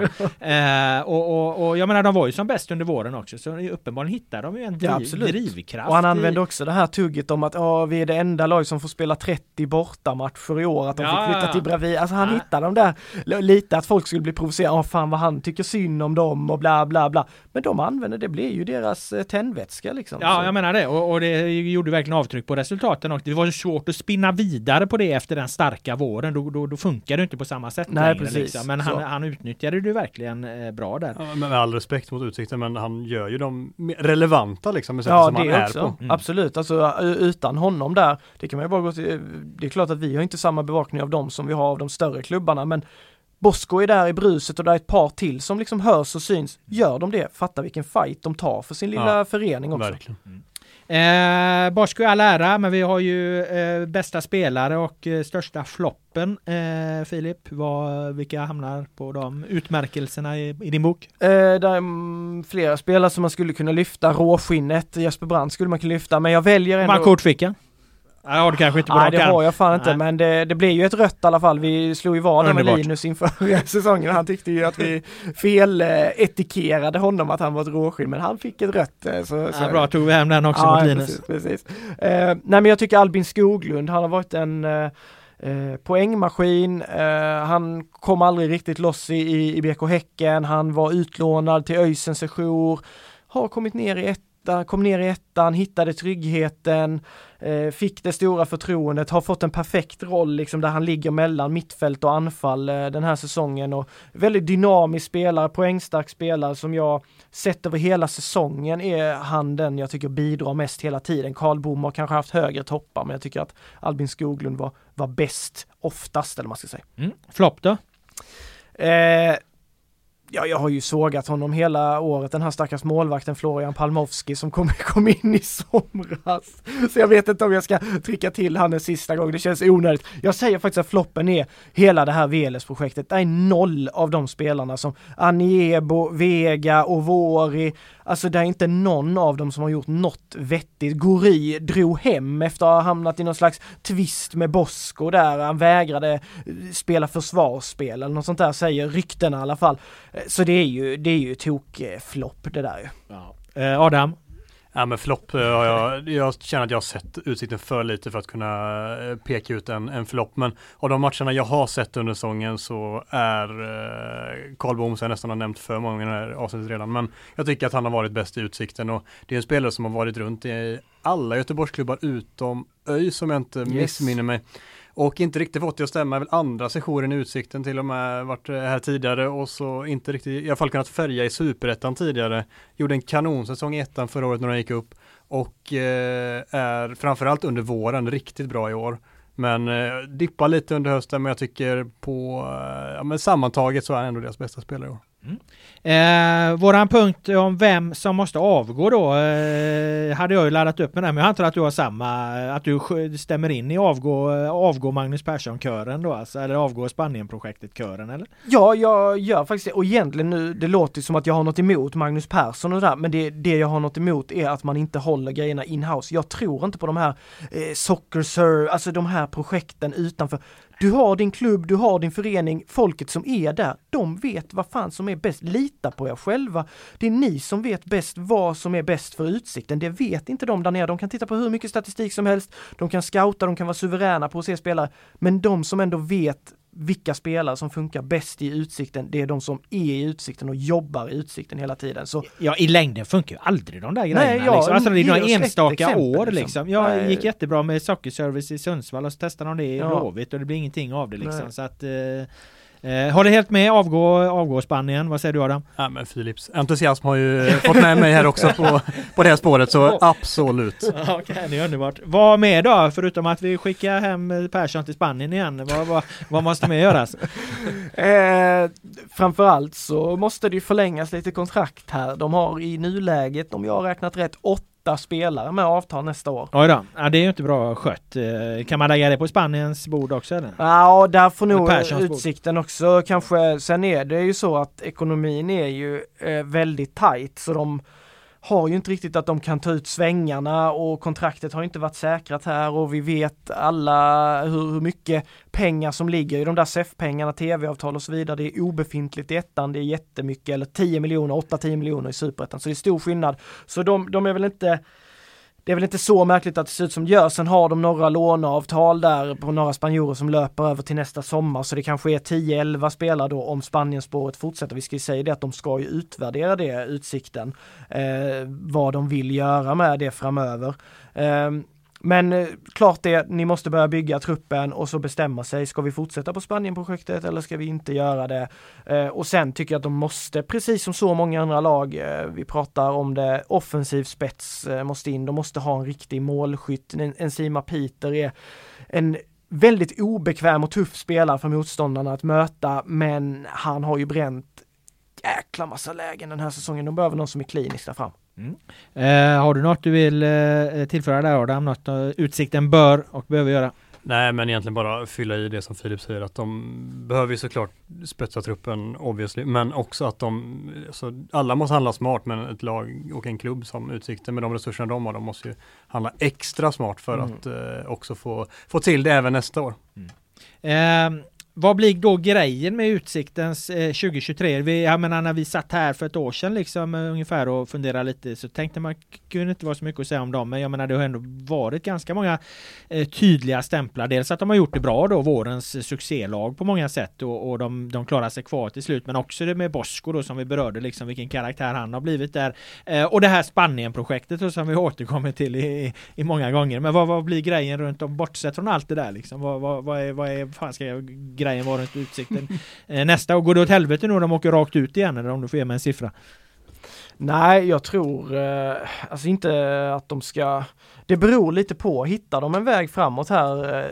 Och jag menar, de var ju som bäst under våren också, så uppenbarligen hittade de ju en drivkraft.
Och han använde också det här tugget om att vi är det enda lag som får spela 30 bortamatcher i år, att de fick flytta till Bravi. Alltså han hittade dem där lite, att folk skulle bli provocerade. Fan vad han tycker synd om dem och bla bla bla. Men de använder, det blir ju deras tändvätska liksom.
Ja, jag menar det. Och det gjorde verkligen avtryck på resultaten. Och det var svårt att spinna vidare på det efter den starka våren. Då funkar det inte på samma sätt.
Nej,
längre,
precis.
Liksom. Men han utnyttjade det verkligen bra där.
Ja, med all respekt mot Utsikten, men han gör ju dem relevanta liksom, med sättet som han är
också.
på.
Absolut. Alltså utan honom där, det kan man ju bara gå till. Det är klart att vi har inte samma bevakning av dem som vi har av de större klubbarna, men Bosko är där i bruset och där är ett par till som liksom hörs och syns. Gör de det? Fatta vilken fight de tar för sin lilla förening också.
Verkligen.
Bosko är all ära, men vi har ju bästa spelare och största floppen. Filip, vilka hamnar på de utmärkelserna i din bok?
Det är flera spelare som man skulle kunna lyfta. Råskinnet, Jesper Brandt skulle man kunna lyfta, men jag väljer ändå...
Mark Ortviken? Ja, det kanske inte
Nej, det har jag fan inte, men det blev ju ett rött i alla fall. Vi slog ju vad med Linus inför säsongen. Han tyckte ju att vi fel etikerade honom att han var ett råskinn, men han fick ett rött. Så
bra, tog vi hem den också mot Linus.
Precis. Nej, men jag tycker Albin Skoglund, han har varit en poängmaskin. Han kom aldrig riktigt loss i BK Häcken. Han var utlånad till ÖISen Sejour, har kommit ner i kom ner i ettan, hittade tryggheten, fick det stora förtroendet, har fått en perfekt roll liksom, där han ligger mellan mittfält och anfall den här säsongen, och väldigt dynamisk spelare, poängstark spelare som jag sett över hela säsongen är han den jag tycker bidrar mest hela tiden. Karl Bom har kanske haft högre toppar, men jag tycker att Albin Skoglund var bäst oftast, eller man ska säga.
Flopp då?
Ja, jag har ju sågat honom hela året, den här stackars målvakten Florian Palmovski som kom in i somras. Så jag vet inte om jag ska trycka till han en sista gång, det känns onödigt. Jag säger faktiskt att floppen är hela det här VLS-projektet. Det är 0 av de spelarna som Aniebo, Vega och Vori. Alltså det är inte någon av dem som har gjort något vettigt. Gori drog hem efter att ha hamnat i någon slags twist med Bosko där. Han vägrade spela försvarsspel eller något sånt där, säger ryktena i alla fall. Så det är ju tokflopp det där ju.
Ja. Adam?
Ja, men flopp, jag känner att jag har sett Utsikten för lite för att kunna peka ut en flopp, men av de matcherna jag har sett under säsongen så är Karl Bom, som jag nästan har nämnt för många i den här avsnittet redan, men jag tycker att han har varit bäst i Utsikten, och det är en spelare som har varit runt i alla Göteborgsklubbar utom ÖIS, som jag inte missminner mig. Och inte riktigt fått det att stämma, väl andra sessionen i Utsikten till och med varit här tidigare, och så inte riktigt, i alla fall kunnat färga i Superettan tidigare. Gjorde en kanonsäsong i ettan förra året när de gick upp, och är framförallt under våren riktigt bra i år. Men dippar lite under hösten, men jag tycker men sammantaget så är han ändå deras bästa spelare i år.
Våran punkt om vem som måste avgå då hade jag ju laddat upp med det, men jag antar att du har samma, att du stämmer in i avgå Magnus Persson-kören då, alltså, eller avgå Spanien-projektet-kören, eller?
Ja, jag gör faktiskt det, och egentligen nu, det låter som att jag har något emot Magnus Persson och där, men det jag har något emot är att man inte håller grejerna in-house. Jag tror inte på de här alltså de här projekten utanför. Du har din klubb, du har din förening, folket som är där, de vet vad fan som är bäst. Lita på er själva. Det är ni som vet bäst vad som är bäst för Utsikten. Det vet inte de där nere. De kan titta på hur mycket statistik som helst. De kan scouta, de kan vara suveräna på att se spelare. Men de som ändå vet vilka spelare som funkar bäst i Utsikten, det är de som är i Utsikten och jobbar i Utsikten hela tiden. Så,
ja, i längden funkar ju aldrig de där grejerna. Liksom. Alltså det är några enstaka år liksom. Jag gick jättebra med sockerservice i Sundsvall och så testade de det i Blåvitt och det blir ingenting av det liksom. Så att Håller helt med, avgå Spanien. Vad säger du, Adam?
Ja, men Philips entusiasm har ju fått med mig här också på det här spåret, så absolut.
Okej, det är underbart. Vad med då, förutom att vi skickar hem Persson till Spanien igen? Vad måste mer göras?
Framförallt så måste det ju förlängas lite kontrakt här. De har i nuläget, om jag har räknat rätt, 8 spelare med avtal nästa år.
Oj då. Ja, det är ju inte bra skött. Kan man lägga det på Spaniens bord också eller?
Ja, där får nog
Perssons
Utsikten också kanske. Sen är det ju så att ekonomin är ju väldigt tajt, så de har ju inte riktigt att de kan ta ut svängarna, och kontraktet har inte varit säkrat här, och vi vet alla hur mycket pengar som ligger i de där SEF-pengarna, tv-avtal och så vidare. Det är obefintligt i ettan, det är jättemycket, eller 10 miljoner, 8-10 miljoner i superettan, så det är stor skillnad. Så de är väl inte, det är väl inte så märkligt att det ser ut som det gör. Sen har de några låneavtal där på några spanjorer som löper över till nästa sommar, så det kanske är 10-11 spelare då om Spanienspåret fortsätter. Vi ska ju säga det att de ska ju utvärdera det, Utsikten, vad de vill göra med det framöver. Men klart det, ni måste börja bygga truppen och så bestämma sig, ska vi fortsätta på Spanienprojektet eller ska vi inte göra det? Och sen tycker jag att de måste, precis som så många andra lag, vi pratar om det, offensiv spets måste in, de måste ha en riktig målskytt. En Sima Peter är en väldigt obekväm och tuff spelare för motståndarna att möta, men han har ju bränt jäkla massa lägen den här säsongen. De behöver någon som är klinisk där fram.
Har du något du vill tillföra där, Adam? Något Utsikten bör och behöver göra?
Nej, men egentligen bara fylla i det som Filip säger, att de behöver ju såklart spetsa truppen obviously, men också att alla måste handla smart, men ett lag och en klubb som Utsikten med de resurserna de har, de måste ju handla extra smart för att också få till det även nästa år.
Vad blir då grejen med Utsiktens 2023? Jag menar, när vi satt här för ett år sedan liksom, ungefär och funderade lite, så tänkte man kunde inte vara så mycket att säga om dem, men jag menar det har ändå varit ganska många tydliga stämplar. Dels att de har gjort det bra då, vårens succélag på många sätt, och de klarar sig kvar till slut, men också det med Bosko då som vi berörde, liksom vilken karaktär han har blivit där, och det här Spanien-projektet då, som vi återkommer till i många gånger. Men vad blir grejen runt om, bortsett från allt det där liksom? Vad är fan ska grejen var runt Utsikten nästa, och går det åt helvete nu och de åker rakt ut igen, eller om du får ge mig en siffra?
Nej, jag tror alltså inte att de ska, det beror lite på, hittar de en väg framåt här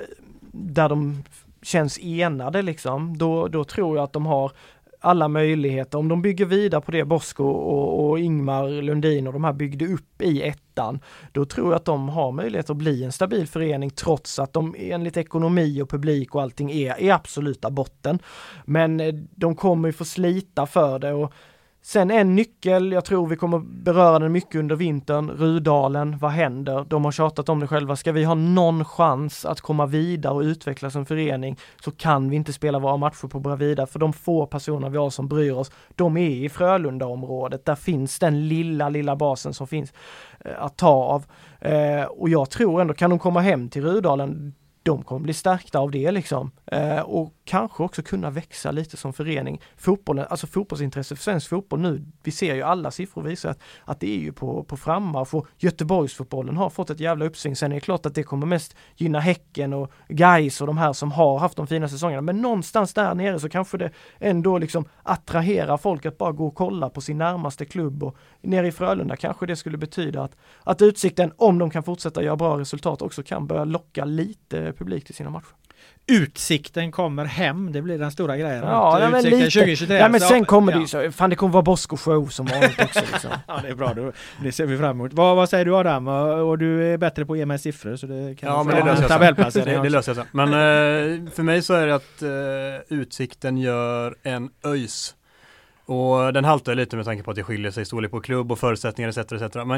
där de känns enade liksom, då tror jag att de har alla möjligheter. Om de bygger vidare på det Bosko och Ingmar Lundin och de här byggde upp i ettan, då tror jag att de har möjlighet att bli en stabil förening, trots att de enligt ekonomi och publik och allting är i absoluta botten. Men de kommer ju få slita för det, och sen en nyckel, jag tror vi kommer beröra den mycket under vintern, Rudalen, vad händer? De har tjatat om det själva. Ska vi ha någon chans att komma vidare och utvecklas som förening, så kan vi inte spela våra matcher på Bravida, för de få personer vi har som bryr oss, de är i Frölunda-området. Där finns den lilla basen som finns att ta av. Och jag tror ändå, kan de komma hem till Rudalen, de kommer bli stärkta av det liksom. Och kanske också kunna växa lite som förening. Fotbollen, alltså fotbollsintresse för svensk fotboll nu, vi ser ju alla siffror visar att det är ju på frammarsch, och Göteborgsfotbollen har fått ett jävla uppsving. Sen är det klart att det kommer mest gynna Häcken och Gais och de här som har haft de fina säsongerna, men någonstans där nere så kanske det ändå liksom attraherar folk att bara gå och kolla på sin närmaste klubb, och nere i Frölunda kanske det skulle betyda att Utsikten, om de kan fortsätta göra bra resultat, också kan börja locka lite publik till sina matcher.
Utsikten kommer hem, det blir den stora grejen.
Ja, men lite.
2023.
Ja, men sen kommer det ju så, fan det kommer vara Bosko show som vanligt också liksom.
Ja, det är bra, det ser vi fram emot. Vad säger du, Adam? Och du är bättre på att ge mig siffror, så det kan
men det löser
tabellplacering.
Det löser jag. Men för mig så är det att Utsikten gör en ÖIS. Och den haltar lite med tanke på att det skiljer sig storlek på klubb och förutsättningar etc. Men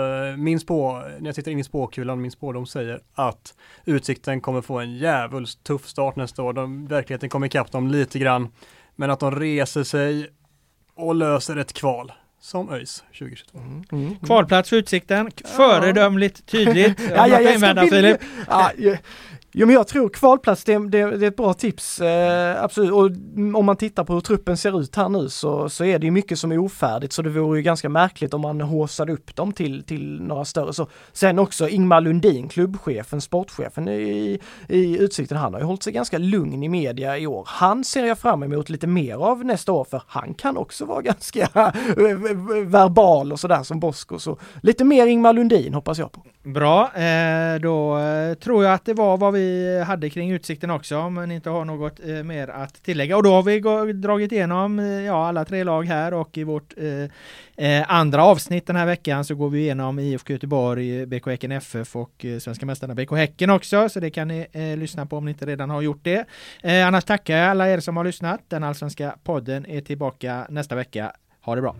när jag tittar in i spåkulan, min spådom säger att Utsikten kommer få en jävligt tuff start nästa år. Verkligheten kommer ikapp dem lite grann, men att de reser sig och löser ett kval som ÖIS 2022.
Kvalplats för Utsikten, föredömligt tydligt.
Jag ska Jo, men jag tror kvalplats det är ett bra tips, absolut. Och om man tittar på hur truppen ser ut här nu så är det ju mycket som är ofärdigt, så det vore ju ganska märkligt om man håsade upp dem till några större. Så, sen också Ingmar Lundin, klubbchefen, sportchefen i Utsikten, han har ju hållit sig ganska lugn i media i år. Han ser jag fram emot lite mer av nästa år, för han kan också vara ganska verbal och sådär som Bosko. Så lite mer Ingmar Lundin hoppas jag på.
Bra, då tror jag att det var vad vi hade kring Utsikten också, men inte har något mer att tillägga. Och då har vi dragit igenom alla 3 lag här, och i vårt andra avsnitt den här veckan så går vi igenom IFK Göteborg, BK Häcken FF och svenska mästarna BK Häcken också, så det kan ni lyssna på om ni inte redan har gjort det. Annars tackar jag alla er som har lyssnat. Den allsvenska podden är tillbaka nästa vecka. Ha det bra!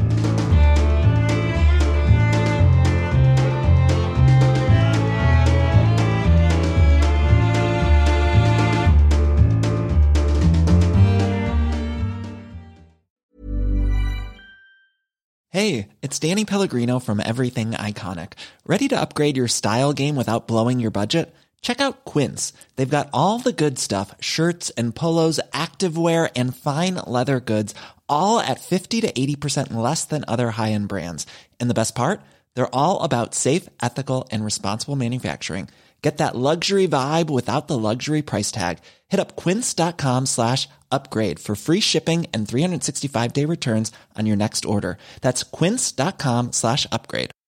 Hey, it's Danny Pellegrino from Everything Iconic. Ready to upgrade your style game without blowing your budget? Check out Quince. They've got all the good stuff, shirts and polos, activewear, and fine leather goods, all at 50 to 80% less than other high-end brands. And the best part? They're all about safe, ethical, and responsible manufacturing. Get that luxury vibe without the luxury price tag. Hit up quince.com/upgrade for free shipping and 365-day returns on your next order. That's quince.com/upgrade.